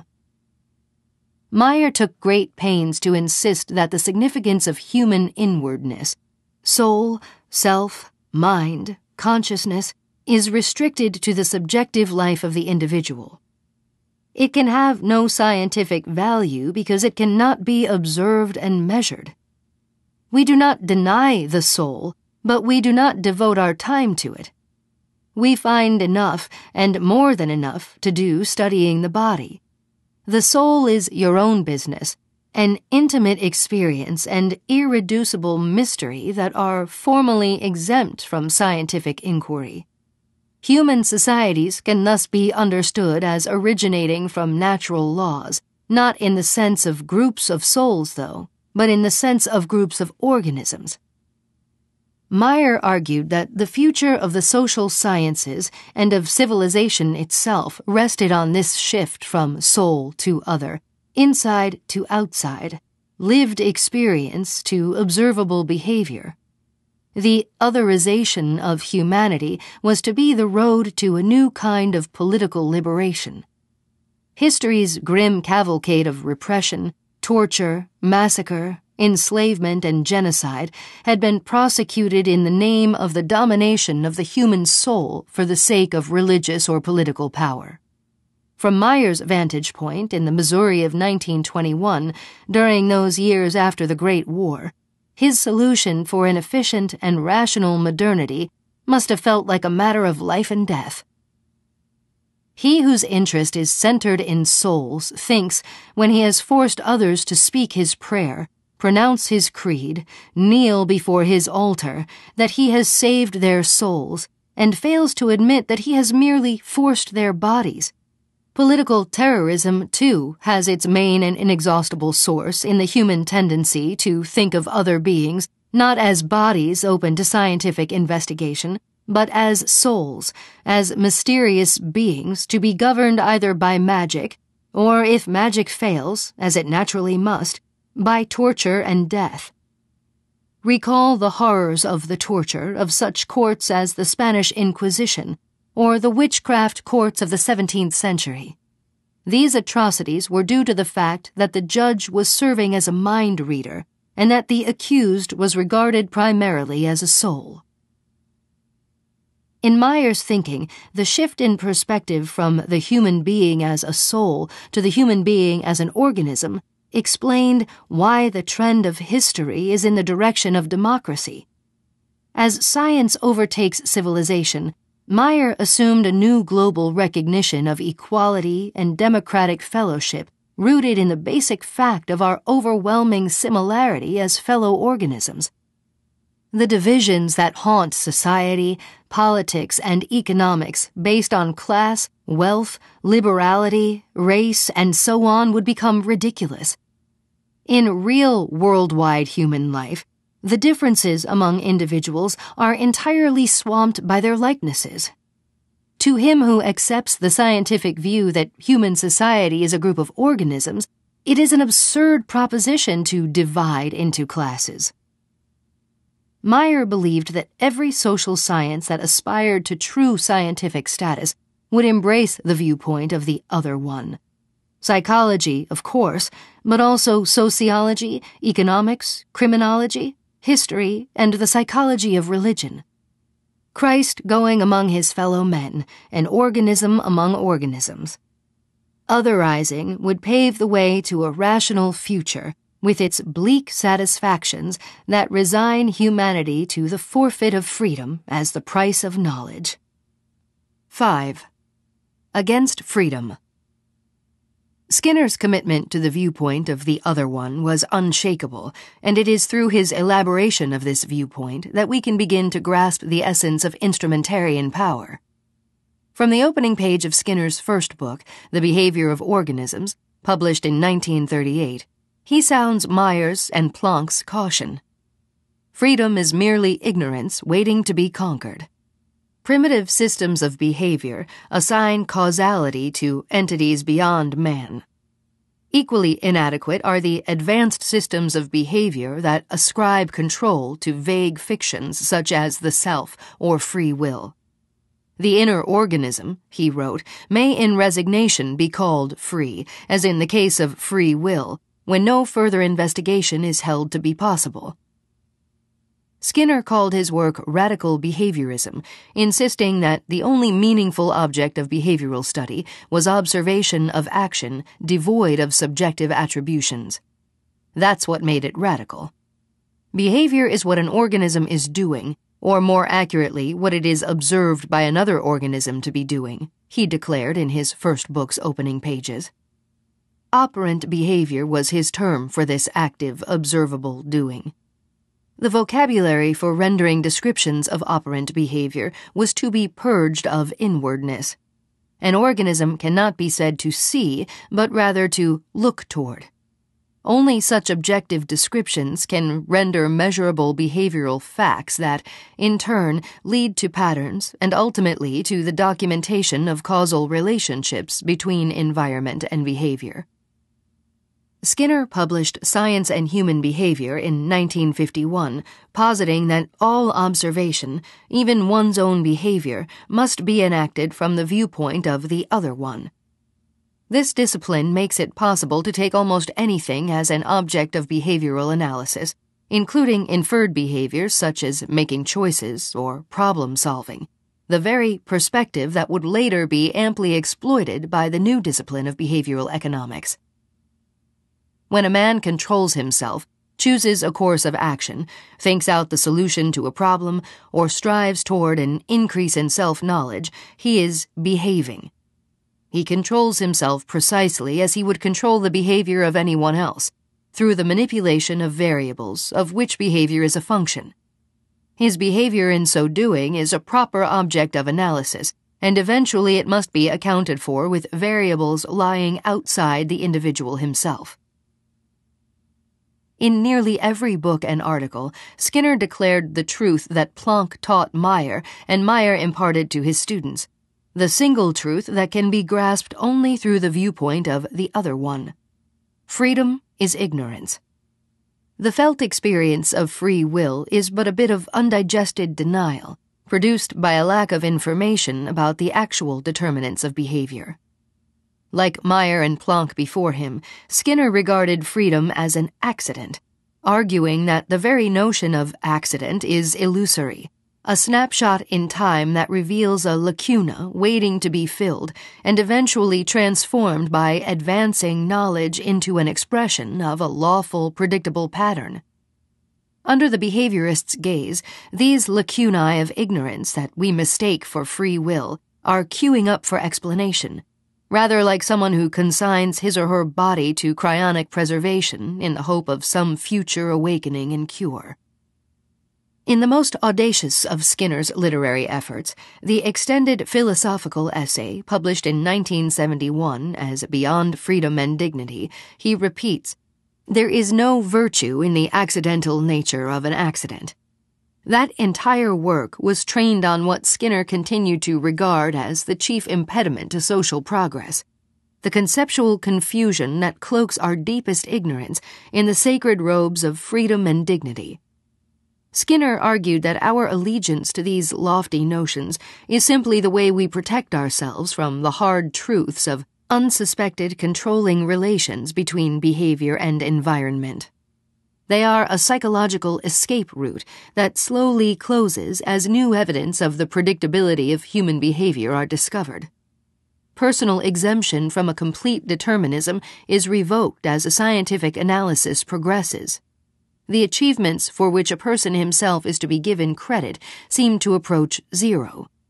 Meyer took great pains to insist that the significance of human inwardness, soul, self, mind, consciousness, is restricted to the subjective life of the individual. It can have no scientific value because it cannot be observed and measured. We do not deny the soul, but we do not devote our time to it. We find enough, and more than enough, to do studying the body. The soul is your own business, an intimate experience and irreducible mystery that are formally exempt from scientific inquiry. Human societies can thus be understood as originating from natural laws, not in the sense of groups of souls, though, but in the sense of groups of organisms. Meyer argued that the future of the social sciences and of civilization itself rested on this shift from soul to other, inside to outside, lived experience to observable behavior. The otherization of humanity was to be the road to a new kind of political liberation. History's grim cavalcade of repression, torture, massacre, enslavement, and genocide had been prosecuted in the name of the domination of the human soul for the sake of religious or political power. From Meyer's vantage point in the Missouri of nineteen twenty-one, during those years after the Great War, his solution for an efficient and rational modernity must have felt like a matter of life and death. He whose interest is centered in souls thinks, when he has forced others to speak his prayer, pronounce his creed, kneel before his altar, that he has saved their souls, and fails to admit that he has merely forced their bodies. Political terrorism, too, has its main and inexhaustible source in the human tendency to think of other beings not as bodies open to scientific investigation, but as souls, as mysterious beings to be governed either by magic, or if magic fails, as it naturally must, by torture and death. Recall the horrors of the torture of such courts as the Spanish Inquisition, or the witchcraft courts of the seventeenth century. These atrocities were due to the fact that the judge was serving as a mind reader, and that the accused was regarded primarily as a soul. In Meyer's thinking, the shift in perspective from the human being as a soul to the human being as an organism explained why the trend of history is in the direction of democracy. As science overtakes civilization, Meyer assumed a new global recognition of equality and democratic fellowship rooted in the basic fact of our overwhelming similarity as fellow organisms. The divisions that haunt society, politics, and economics based on class, wealth, liberality, race, and so on would become ridiculous. In real worldwide human life, the differences among individuals are entirely swamped by their likenesses. To him who accepts the scientific view that human society is a group of organisms, it is an absurd proposition to divide into classes. Meyer believed that every social science that aspired to true scientific status would embrace the viewpoint of the other one. Psychology, of course, but also sociology, economics, criminology, history, and the psychology of religion. Christ going among his fellow men, an organism among organisms. Otherizing would pave the way to a rational future, with its bleak satisfactions that resign humanity to the forfeit of freedom as the price of knowledge. five. Against Freedom. Skinner's commitment to the viewpoint of the other one was unshakable, and it is through his elaboration of this viewpoint that we can begin to grasp the essence of instrumentarian power. From the opening page of Skinner's first book, The Behavior of Organisms, published in nineteen thirty-eight, he sounds Mayer's and Planck's caution. Freedom is merely ignorance waiting to be conquered. Primitive systems of behavior assign causality to entities beyond man. Equally inadequate are the advanced systems of behavior that ascribe control to vague fictions such as the self or free will. The inner organism, he wrote, may in resignation be called free, as in the case of free will, when no further investigation is held to be possible. Skinner called his work radical behaviorism, insisting that the only meaningful object of behavioral study was observation of action devoid of subjective attributions. That's what made it radical. Behavior is what an organism is doing, or more accurately, what it is observed by another organism to be doing, he declared in his first book's opening pages. Operant behavior was his term for this active, observable doing. The vocabulary for rendering descriptions of operant behavior was to be purged of inwardness. An organism cannot be said to see, but rather to look toward. Only such objective descriptions can render measurable behavioral facts that, in turn, lead to patterns and ultimately to the documentation of causal relationships between environment and behavior. Skinner published Science and Human Behavior in nineteen fifty-one, positing that all observation, even one's own behavior, must be enacted from the viewpoint of the other one. This discipline makes it possible to take almost anything as an object of behavioral analysis, including inferred behaviors such as making choices or problem-solving, the very perspective that would later be amply exploited by the new discipline of behavioral economics. When a man controls himself, chooses a course of action, thinks out the solution to a problem, or strives toward an increase in self-knowledge, he is behaving. He controls himself precisely as he would control the behavior of anyone else, through the manipulation of variables of which behavior is a function. His behavior in so doing is a proper object of analysis, and eventually it must be accounted for with variables lying outside the individual himself. In nearly every book and article, Skinner declared the truth that Planck taught Mayer and Mayer imparted to his students, the single truth that can be grasped only through the viewpoint of the other one. Freedom is ignorance. The felt experience of free will is but a bit of undigested denial, produced by a lack of information about the actual determinants of behavior. Like Mayer and Planck before him, Skinner regarded freedom as an accident, arguing that the very notion of accident is illusory, a snapshot in time that reveals a lacuna waiting to be filled and eventually transformed by advancing knowledge into an expression of a lawful, predictable pattern. Under the behaviorist's gaze, these lacunae of ignorance that we mistake for free will are queuing up for explanation, rather like someone who consigns his or her body to cryonic preservation in the hope of some future awakening and cure. In the most audacious of Skinner's literary efforts, the extended philosophical essay published in nineteen seventy-one as Beyond Freedom and Dignity, he repeats, "There is no virtue in the accidental nature of an accident." That entire work was trained on what Skinner continued to regard as the chief impediment to social progress, the conceptual confusion that cloaks our deepest ignorance in the sacred robes of freedom and dignity. Skinner argued that our allegiance to these lofty notions is simply the way we protect ourselves from the hard truths of unsuspected controlling relations between behavior and environment. They are a psychological escape route that slowly closes as new evidence of the predictability of human behavior are discovered. Personal exemption from a complete determinism is revoked as a scientific analysis progresses. The achievements for which a person himself is to be given credit seem to approach zero.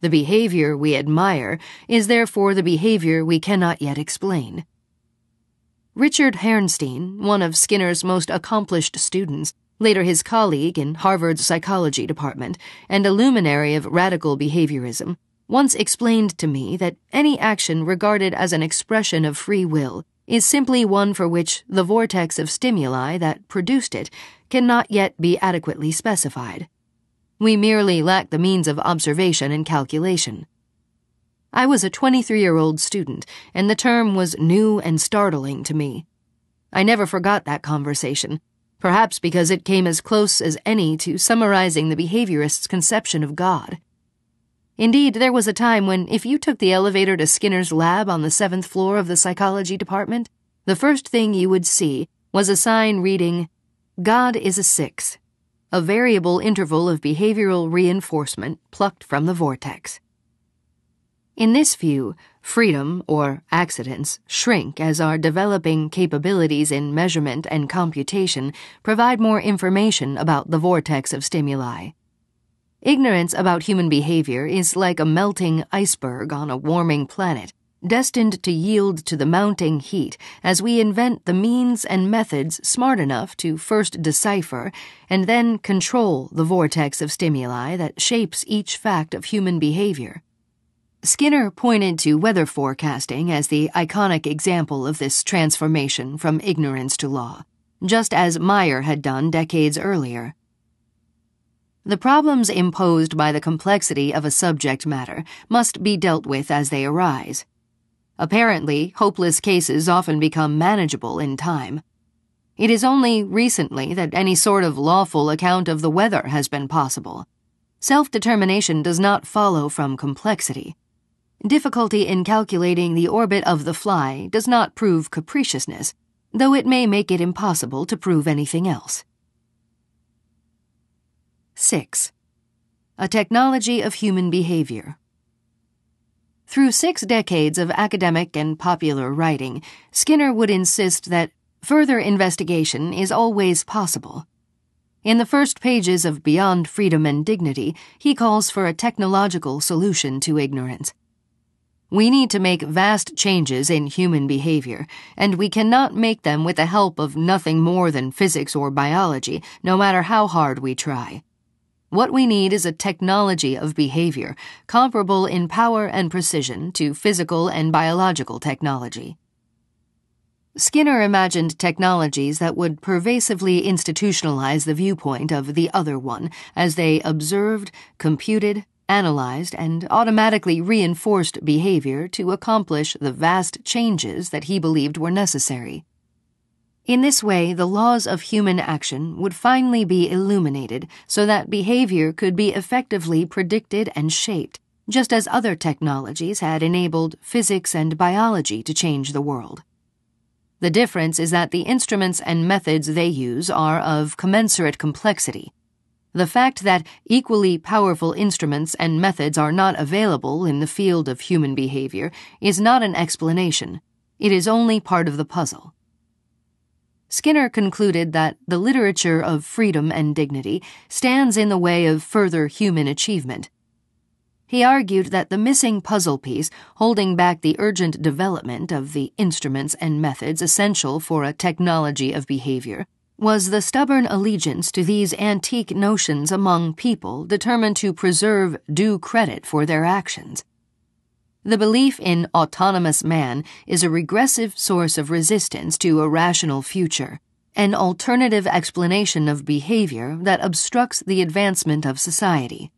The behavior we admire is therefore the behavior we cannot yet explain. Richard Herrnstein, one of Skinner's most accomplished students, later his colleague in Harvard's psychology department, and a luminary of radical behaviorism, once explained to me that any action regarded as an expression of free will is simply one for which the vortex of stimuli that produced it cannot yet be adequately specified. We merely lack the means of observation and calculation. I was a twenty-three-year-old student, and the term was new and startling to me. I never forgot that conversation, perhaps because it came as close as any to summarizing the behaviorist's conception of God. Indeed, there was a time when, if you took the elevator to Skinner's lab on the seventh floor of the psychology department, the first thing you would see was a sign reading, "God is a six," a variable interval of behavioral reinforcement plucked from the vortex. In this view, freedom, or accidents, shrink as our developing capabilities in measurement and computation provide more information about the vortex of stimuli. Ignorance about human behavior is like a melting iceberg on a warming planet, destined to yield to the mounting heat as we invent the means and methods smart enough to first decipher and then control the vortex of stimuli that shapes each fact of human behavior. Skinner pointed to weather forecasting as the iconic example of this transformation from ignorance to law, just as Meyer had done decades earlier. The problems imposed by the complexity of a subject matter must be dealt with as they arise. Apparently, hopeless cases often become manageable in time. It is only recently that any sort of lawful account of the weather has been possible. Self-determination does not follow from complexity. Difficulty in calculating the orbit of the fly does not prove capriciousness, though it may make it impossible to prove anything else. six. A technology of human behavior. Through six decades of academic and popular writing, Skinner would insist that further investigation is always possible. In the first pages of Beyond Freedom and Dignity, he calls for a technological solution to ignorance. We need to make vast changes in human behavior, and we cannot make them with the help of nothing more than physics or biology, no matter how hard we try. What we need is a technology of behavior comparable in power and precision to physical and biological technology. Skinner imagined technologies that would pervasively institutionalize the viewpoint of the other one as they observed, computed, analyzed, and automatically reinforced behavior to accomplish the vast changes that he believed were necessary. In this way, the laws of human action would finally be illuminated so that behavior could be effectively predicted and shaped, just as other technologies had enabled physics and biology to change the world. The difference is that the instruments and methods they use are of commensurate complexity. The fact that equally powerful instruments and methods are not available in the field of human behavior is not an explanation. It is only part of the puzzle. Skinner concluded that the literature of freedom and dignity stands in the way of further human achievement. He argued that the missing puzzle piece holding back the urgent development of the instruments and methods essential for a technology of behavior was the stubborn allegiance to these antique notions among people determined to preserve due credit for their actions. The belief in autonomous man is a regressive source of resistance to a rational future, an alternative explanation of behavior that obstructs the advancement of society.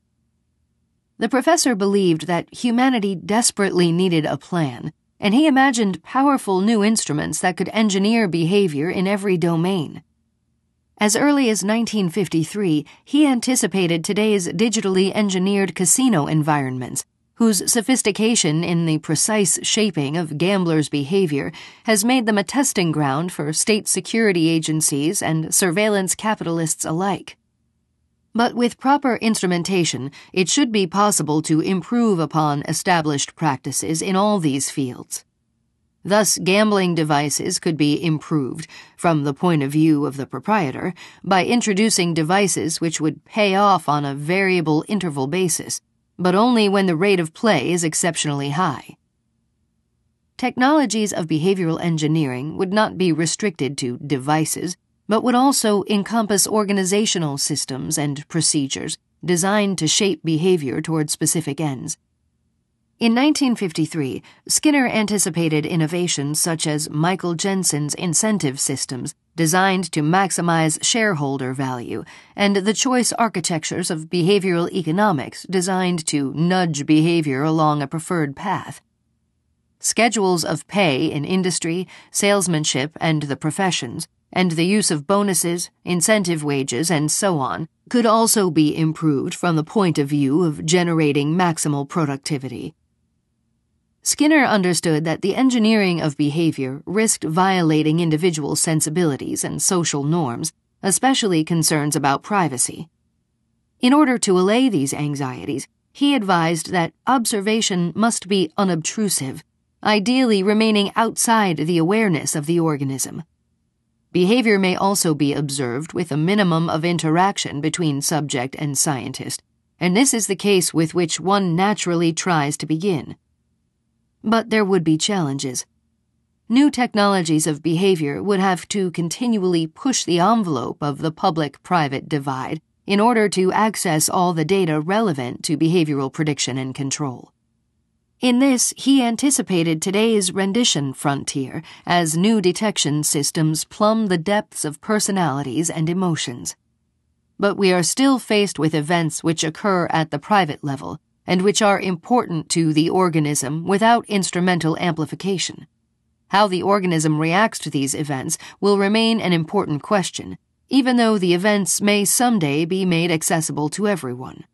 The professor believed that humanity desperately needed a plan, and he imagined powerful new instruments that could engineer behavior in every domain. As early as nineteen fifty-three, he anticipated today's digitally engineered casino environments, whose sophistication in the precise shaping of gamblers' behavior has made them a testing ground for state security agencies and surveillance capitalists alike. But with proper instrumentation, it should be possible to improve upon established practices in all these fields. Thus, gambling devices could be improved, from the point of view of the proprietor, by introducing devices which would pay off on a variable interval basis, but only when the rate of play is exceptionally high. Technologies of behavioral engineering would not be restricted to devices, but would also encompass organizational systems and procedures designed to shape behavior toward specific ends. In nineteen fifty-three, Skinner anticipated innovations such as Michael Jensen's incentive systems designed to maximize shareholder value, and the choice architectures of behavioral economics designed to nudge behavior along a preferred path. Schedules of pay in industry, salesmanship, and the professions, and the use of bonuses, incentive wages, and so on, could also be improved from the point of view of generating maximal productivity. Skinner understood that the engineering of behavior risked violating individual sensibilities and social norms, especially concerns about privacy. In order to allay these anxieties, he advised that observation must be unobtrusive, ideally remaining outside the awareness of the organism. Behavior may also be observed with a minimum of interaction between subject and scientist, and this is the case with which one naturally tries to begin. But there would be challenges. New technologies of behavior would have to continually push the envelope of the public-private divide in order to access all the data relevant to behavioral prediction and control. In this, he anticipated today's rendition frontier as new detection systems plumb the depths of personalities and emotions. But we are still faced with events which occur at the private level, and which are important to the organism without instrumental amplification. How the organism reacts to these events will remain an important question, even though the events may someday be made accessible to everyone.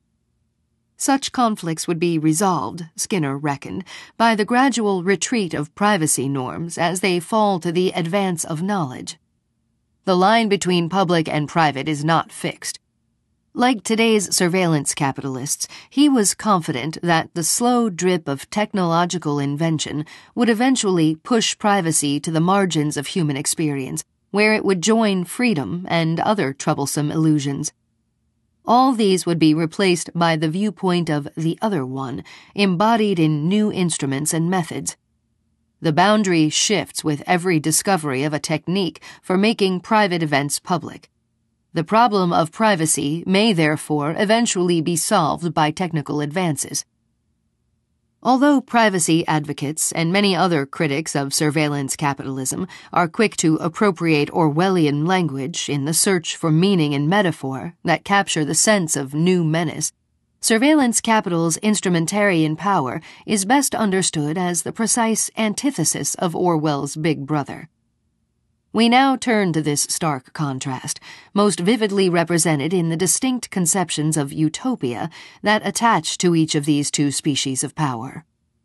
Such conflicts would be resolved, Skinner reckoned, by the gradual retreat of privacy norms as they fall to the advance of knowledge. The line between public and private is not fixed. Like today's surveillance capitalists, he was confident that the slow drip of technological invention would eventually push privacy to the margins of human experience, where it would join freedom and other troublesome illusions. All these would be replaced by the viewpoint of the other one, embodied in new instruments and methods. The boundary shifts with every discovery of a technique for making private events public. The problem of privacy may therefore eventually be solved by technical advances. Although privacy advocates and many other critics of surveillance capitalism are quick to appropriate Orwellian language in the search for meaning and metaphor that capture the sense of new menace, surveillance capital's instrumentarian power is best understood as the precise antithesis of Orwell's Big Brother. We now turn to this stark contrast, most vividly represented in the distinct conceptions of utopia that attach to each of these two species of power.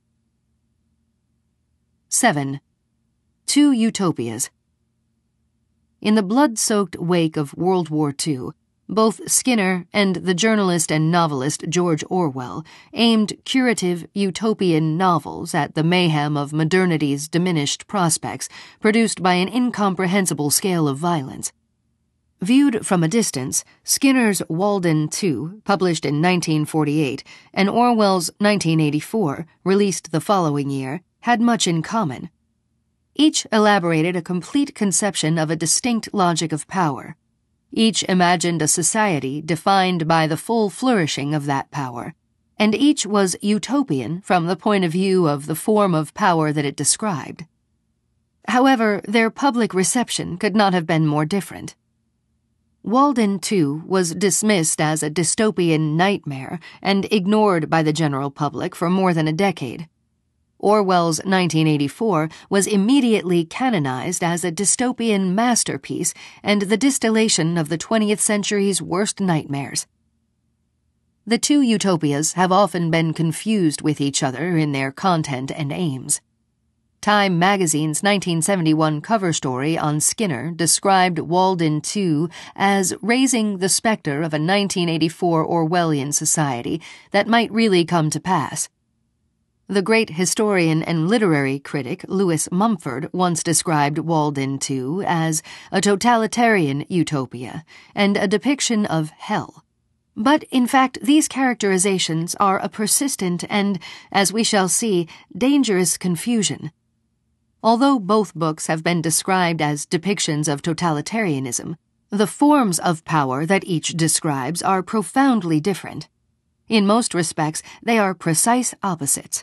seven. Two Utopias. In the blood-soaked wake of World War Two, both Skinner and the journalist and novelist George Orwell aimed curative utopian novels at the mayhem of modernity's diminished prospects produced by an incomprehensible scale of violence. Viewed from a distance, Skinner's Walden two, published in nineteen forty-eight, and Orwell's nineteen eighty-four, released the following year, had much in common. Each elaborated a complete conception of a distinct logic of power. Each imagined a society defined by the full flourishing of that power, and each was utopian from the point of view of the form of power that it described. However, their public reception could not have been more different. Walden two was dismissed as a dystopian nightmare and ignored by the general public for more than a decade. Orwell's nineteen eighty-four was immediately canonized as a dystopian masterpiece and the distillation of the twentieth century's worst nightmares. The two utopias have often been confused with each other in their content and aims. Time magazine's nineteen seventy-one cover story on Skinner described Walden two as raising the specter of a nineteen eighty-four Orwellian society that might really come to pass. The great historian and literary critic Lewis Mumford once described Walden two as a totalitarian utopia and a depiction of hell. But, in fact, these characterizations are a persistent and, as we shall see, dangerous confusion. Although both books have been described as depictions of totalitarianism, the forms of power that each describes are profoundly different. In most respects, they are precise opposites.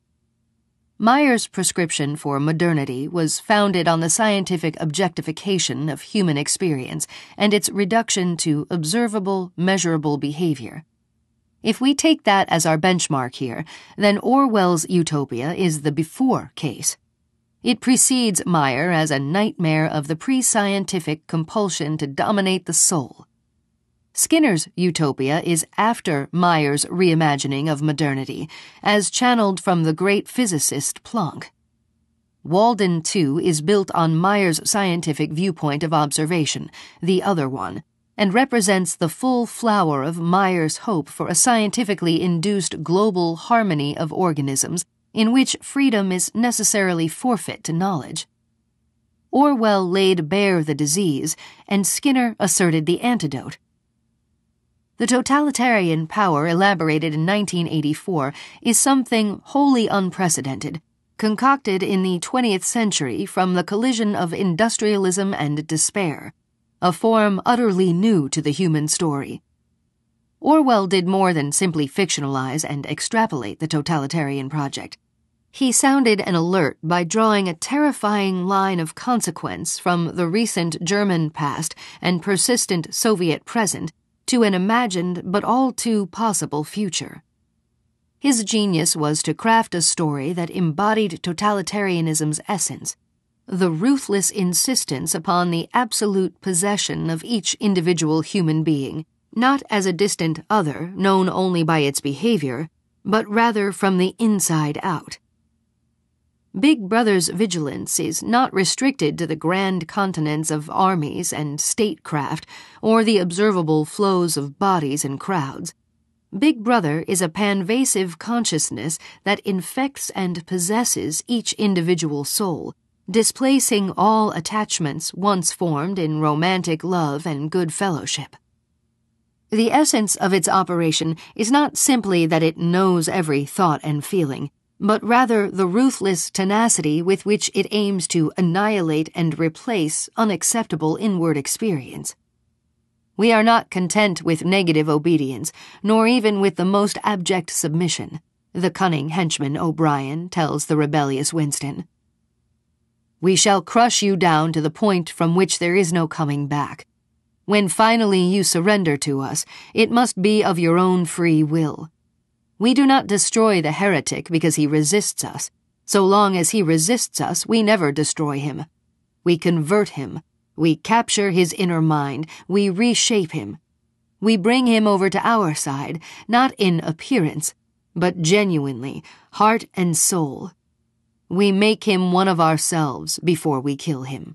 Meyer's prescription for modernity was founded on the scientific objectification of human experience and its reduction to observable, measurable behavior. If we take that as our benchmark here, then Orwell's utopia is the before case. It precedes Meyer as a nightmare of the pre-scientific compulsion to dominate the soul. Skinner's utopia is after Meyer's reimagining of modernity, as channeled from the great physicist Planck. Walden, too, is built on Meyer's scientific viewpoint of observation, the other one, and represents the full flower of Meyer's hope for a scientifically induced global harmony of organisms in which freedom is necessarily forfeit to knowledge. Orwell laid bare the disease, and Skinner asserted the antidote. The totalitarian power elaborated in nineteen eighty-four is something wholly unprecedented, concocted in the twentieth century from the collision of industrialism and despair, a form utterly new to the human story. Orwell did more than simply fictionalize and extrapolate the totalitarian project. He sounded an alert by drawing a terrifying line of consequence from the recent German past and persistent Soviet present to an imagined but all too possible future. His genius was to craft a story that embodied totalitarianism's essence, the ruthless insistence upon the absolute possession of each individual human being, not as a distant other known only by its behavior, but rather from the inside out. Big Brother's vigilance is not restricted to the grand continents of armies and statecraft or the observable flows of bodies and crowds. Big Brother is a pervasive consciousness that infects and possesses each individual soul, displacing all attachments once formed in romantic love and good fellowship. The essence of its operation is not simply that it knows every thought and feeling, but rather the ruthless tenacity with which it aims to annihilate and replace unacceptable inward experience. We are not content with negative obedience, nor even with the most abject submission, the cunning henchman O'Brien tells the rebellious Winston. We shall crush you down to the point from which there is no coming back. When finally you surrender to us, it must be of your own free will. We do not destroy the heretic because he resists us. So long as he resists us, we never destroy him. We convert him. We capture his inner mind. We reshape him. We bring him over to our side, not in appearance, but genuinely, heart and soul. We make him one of ourselves before we kill him.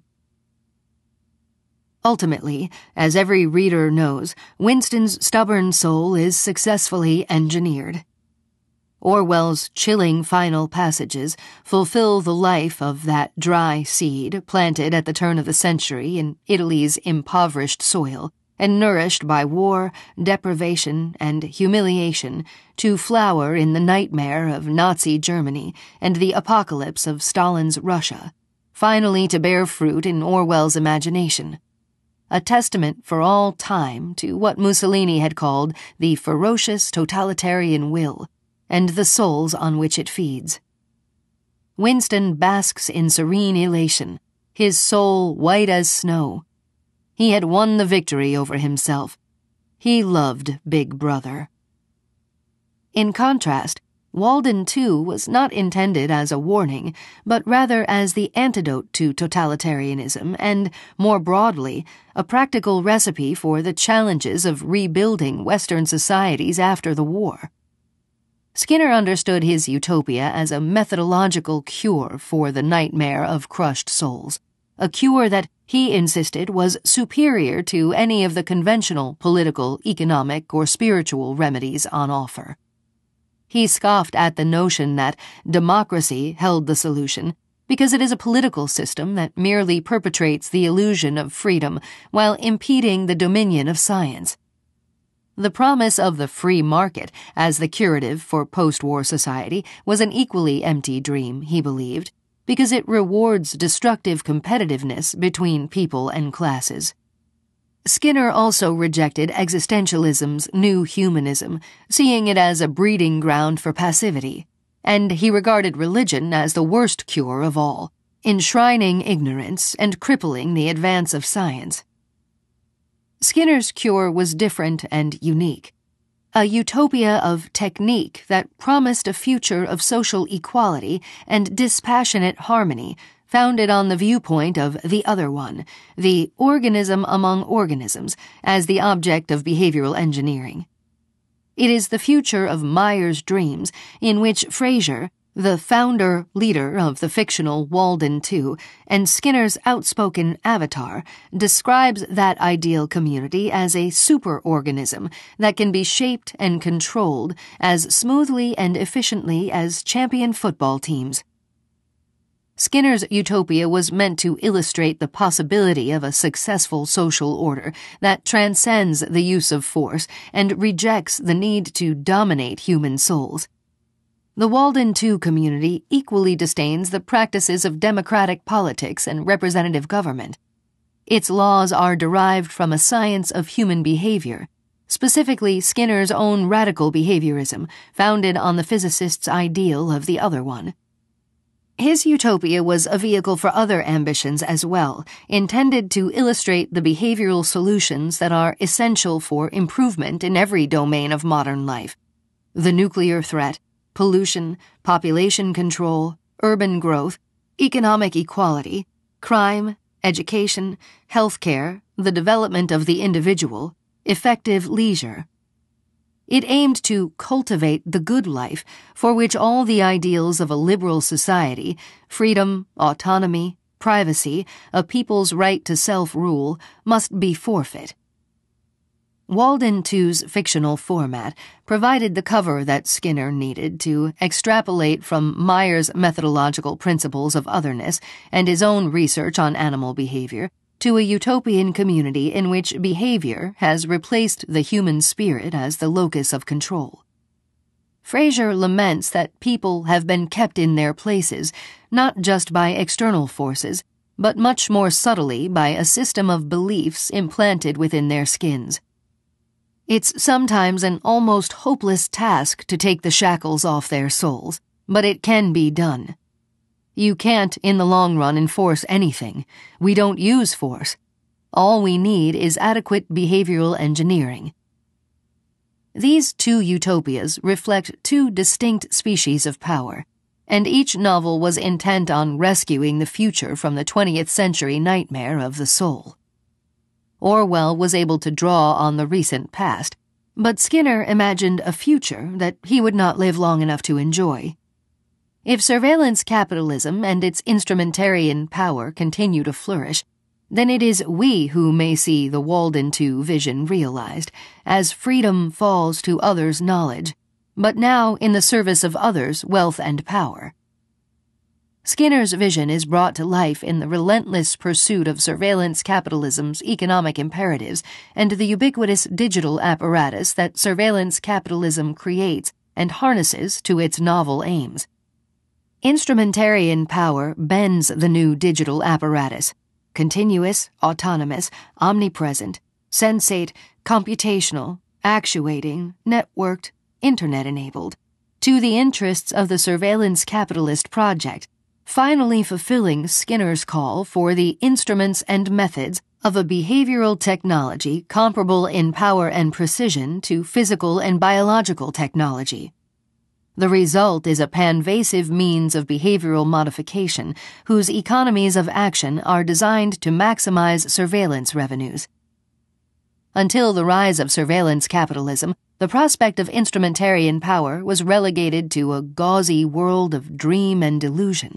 Ultimately, as every reader knows, Winston's stubborn soul is successfully engineered. Orwell's chilling final passages fulfill the life of that dry seed planted at the turn of the century in Italy's impoverished soil and nourished by war, deprivation, and humiliation to flower in the nightmare of Nazi Germany and the apocalypse of Stalin's Russia, finally to bear fruit in Orwell's imagination. A testament for all time to what Mussolini had called the ferocious totalitarian will, and the souls on which it feeds. Winston basks in serene elation, his soul white as snow. He had won the victory over himself. He loved Big Brother. In contrast, Walden too was not intended as a warning, but rather as the antidote to totalitarianism and, more broadly, a practical recipe for the challenges of rebuilding Western societies after the war. Skinner understood his utopia as a methodological cure for the nightmare of crushed souls, a cure that he insisted was superior to any of the conventional political, economic, or spiritual remedies on offer. He scoffed at the notion that democracy held the solution because it is a political system that merely perpetrates the illusion of freedom while impeding the dominion of science. The promise of the free market as the curative for post-war society was an equally empty dream, he believed, because it rewards destructive competitiveness between people and classes. Skinner also rejected existentialism's new humanism, seeing it as a breeding ground for passivity, and he regarded religion as the worst cure of all, enshrining ignorance and crippling the advance of science. Skinner's cure was different and unique, a utopia of technique that promised a future of social equality and dispassionate harmony founded on the viewpoint of the other one, the organism among organisms, as the object of behavioral engineering. It is the future of Myers' dreams, in which Fraser, the founder-leader of the fictional Walden two, and Skinner's outspoken avatar, describes that ideal community as a superorganism that can be shaped and controlled as smoothly and efficiently as champion football teams. Skinner's utopia was meant to illustrate the possibility of a successful social order that transcends the use of force and rejects the need to dominate human souls. The Walden two community equally disdains the practices of democratic politics and representative government. Its laws are derived from a science of human behavior, specifically Skinner's own radical behaviorism, founded on the physicist's ideal of the other one. His utopia was a vehicle for other ambitions as well, intended to illustrate the behavioral solutions that are essential for improvement in every domain of modern life: the nuclear threat, pollution, population control, urban growth, economic equality, crime, education, healthcare, the development of the individual, effective leisure. It aimed to cultivate the good life for which all the ideals of a liberal society, freedom, autonomy, privacy, a people's right to self-rule, must be forfeit. Walden two's fictional format provided the cover that Skinner needed to extrapolate from Myers' methodological principles of otherness and his own research on animal behavior to a utopian community in which behavior has replaced the human spirit as the locus of control. Fraser laments that people have been kept in their places not just by external forces, but much more subtly by a system of beliefs implanted within their skins. It's sometimes an almost hopeless task to take the shackles off their souls, but it can be done. You can't, in the long run, enforce anything. We don't use force. All we need is adequate behavioral engineering. These two utopias reflect two distinct species of power, and each novel was intent on rescuing the future from the twentieth century nightmare of the soul. Orwell was able to draw on the recent past, but Skinner imagined a future that he would not live long enough to enjoy. If surveillance capitalism and its instrumentarian power continue to flourish, then it is we who may see the Walden two vision realized, as freedom falls to others' knowledge, but now in the service of others' wealth and power. Skinner's vision is brought to life in the relentless pursuit of surveillance capitalism's economic imperatives and the ubiquitous digital apparatus that surveillance capitalism creates and harnesses to its novel aims. Instrumentarian power bends the new digital apparatus, continuous, autonomous, omnipresent, sensate, computational, actuating, networked, internet-enabled, to the interests of the surveillance capitalist project, finally fulfilling Skinner's call for the instruments and methods of a behavioral technology comparable in power and precision to physical and biological technology. The result is a panvasive means of behavioral modification whose economies of action are designed to maximize surveillance revenues. Until the rise of surveillance capitalism, the prospect of instrumentarian power was relegated to a gauzy world of dream and delusion.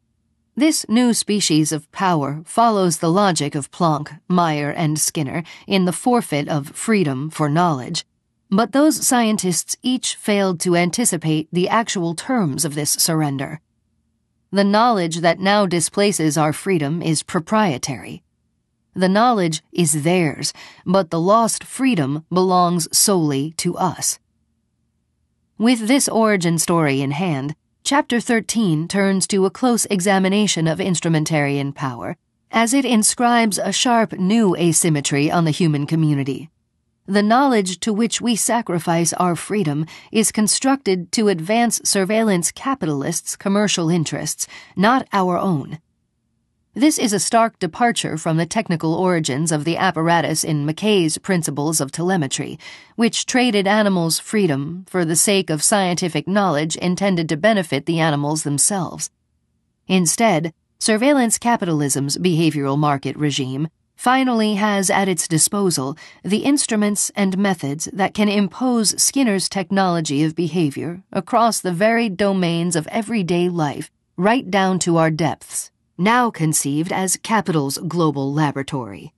This new species of power follows the logic of Planck, Meyer, and Skinner in the forfeit of freedom for knowledge, but those scientists each failed to anticipate the actual terms of this surrender. The knowledge that now displaces our freedom is proprietary. The knowledge is theirs, but the lost freedom belongs solely to us. With this origin story in hand, Chapter thirteen turns to a close examination of instrumentarian power, as it inscribes a sharp new asymmetry on the human community. The knowledge to which we sacrifice our freedom is constructed to advance surveillance capitalists' commercial interests, not our own. This is a stark departure from the technical origins of the apparatus in Mackay's Principles of Telemetry, which traded animals' freedom for the sake of scientific knowledge intended to benefit the animals themselves. Instead, surveillance capitalism's behavioral market regime finally has at its disposal the instruments and methods that can impose Skinner's technology of behavior across the varied domains of everyday life, right down to our depths, now conceived as capital's global laboratory.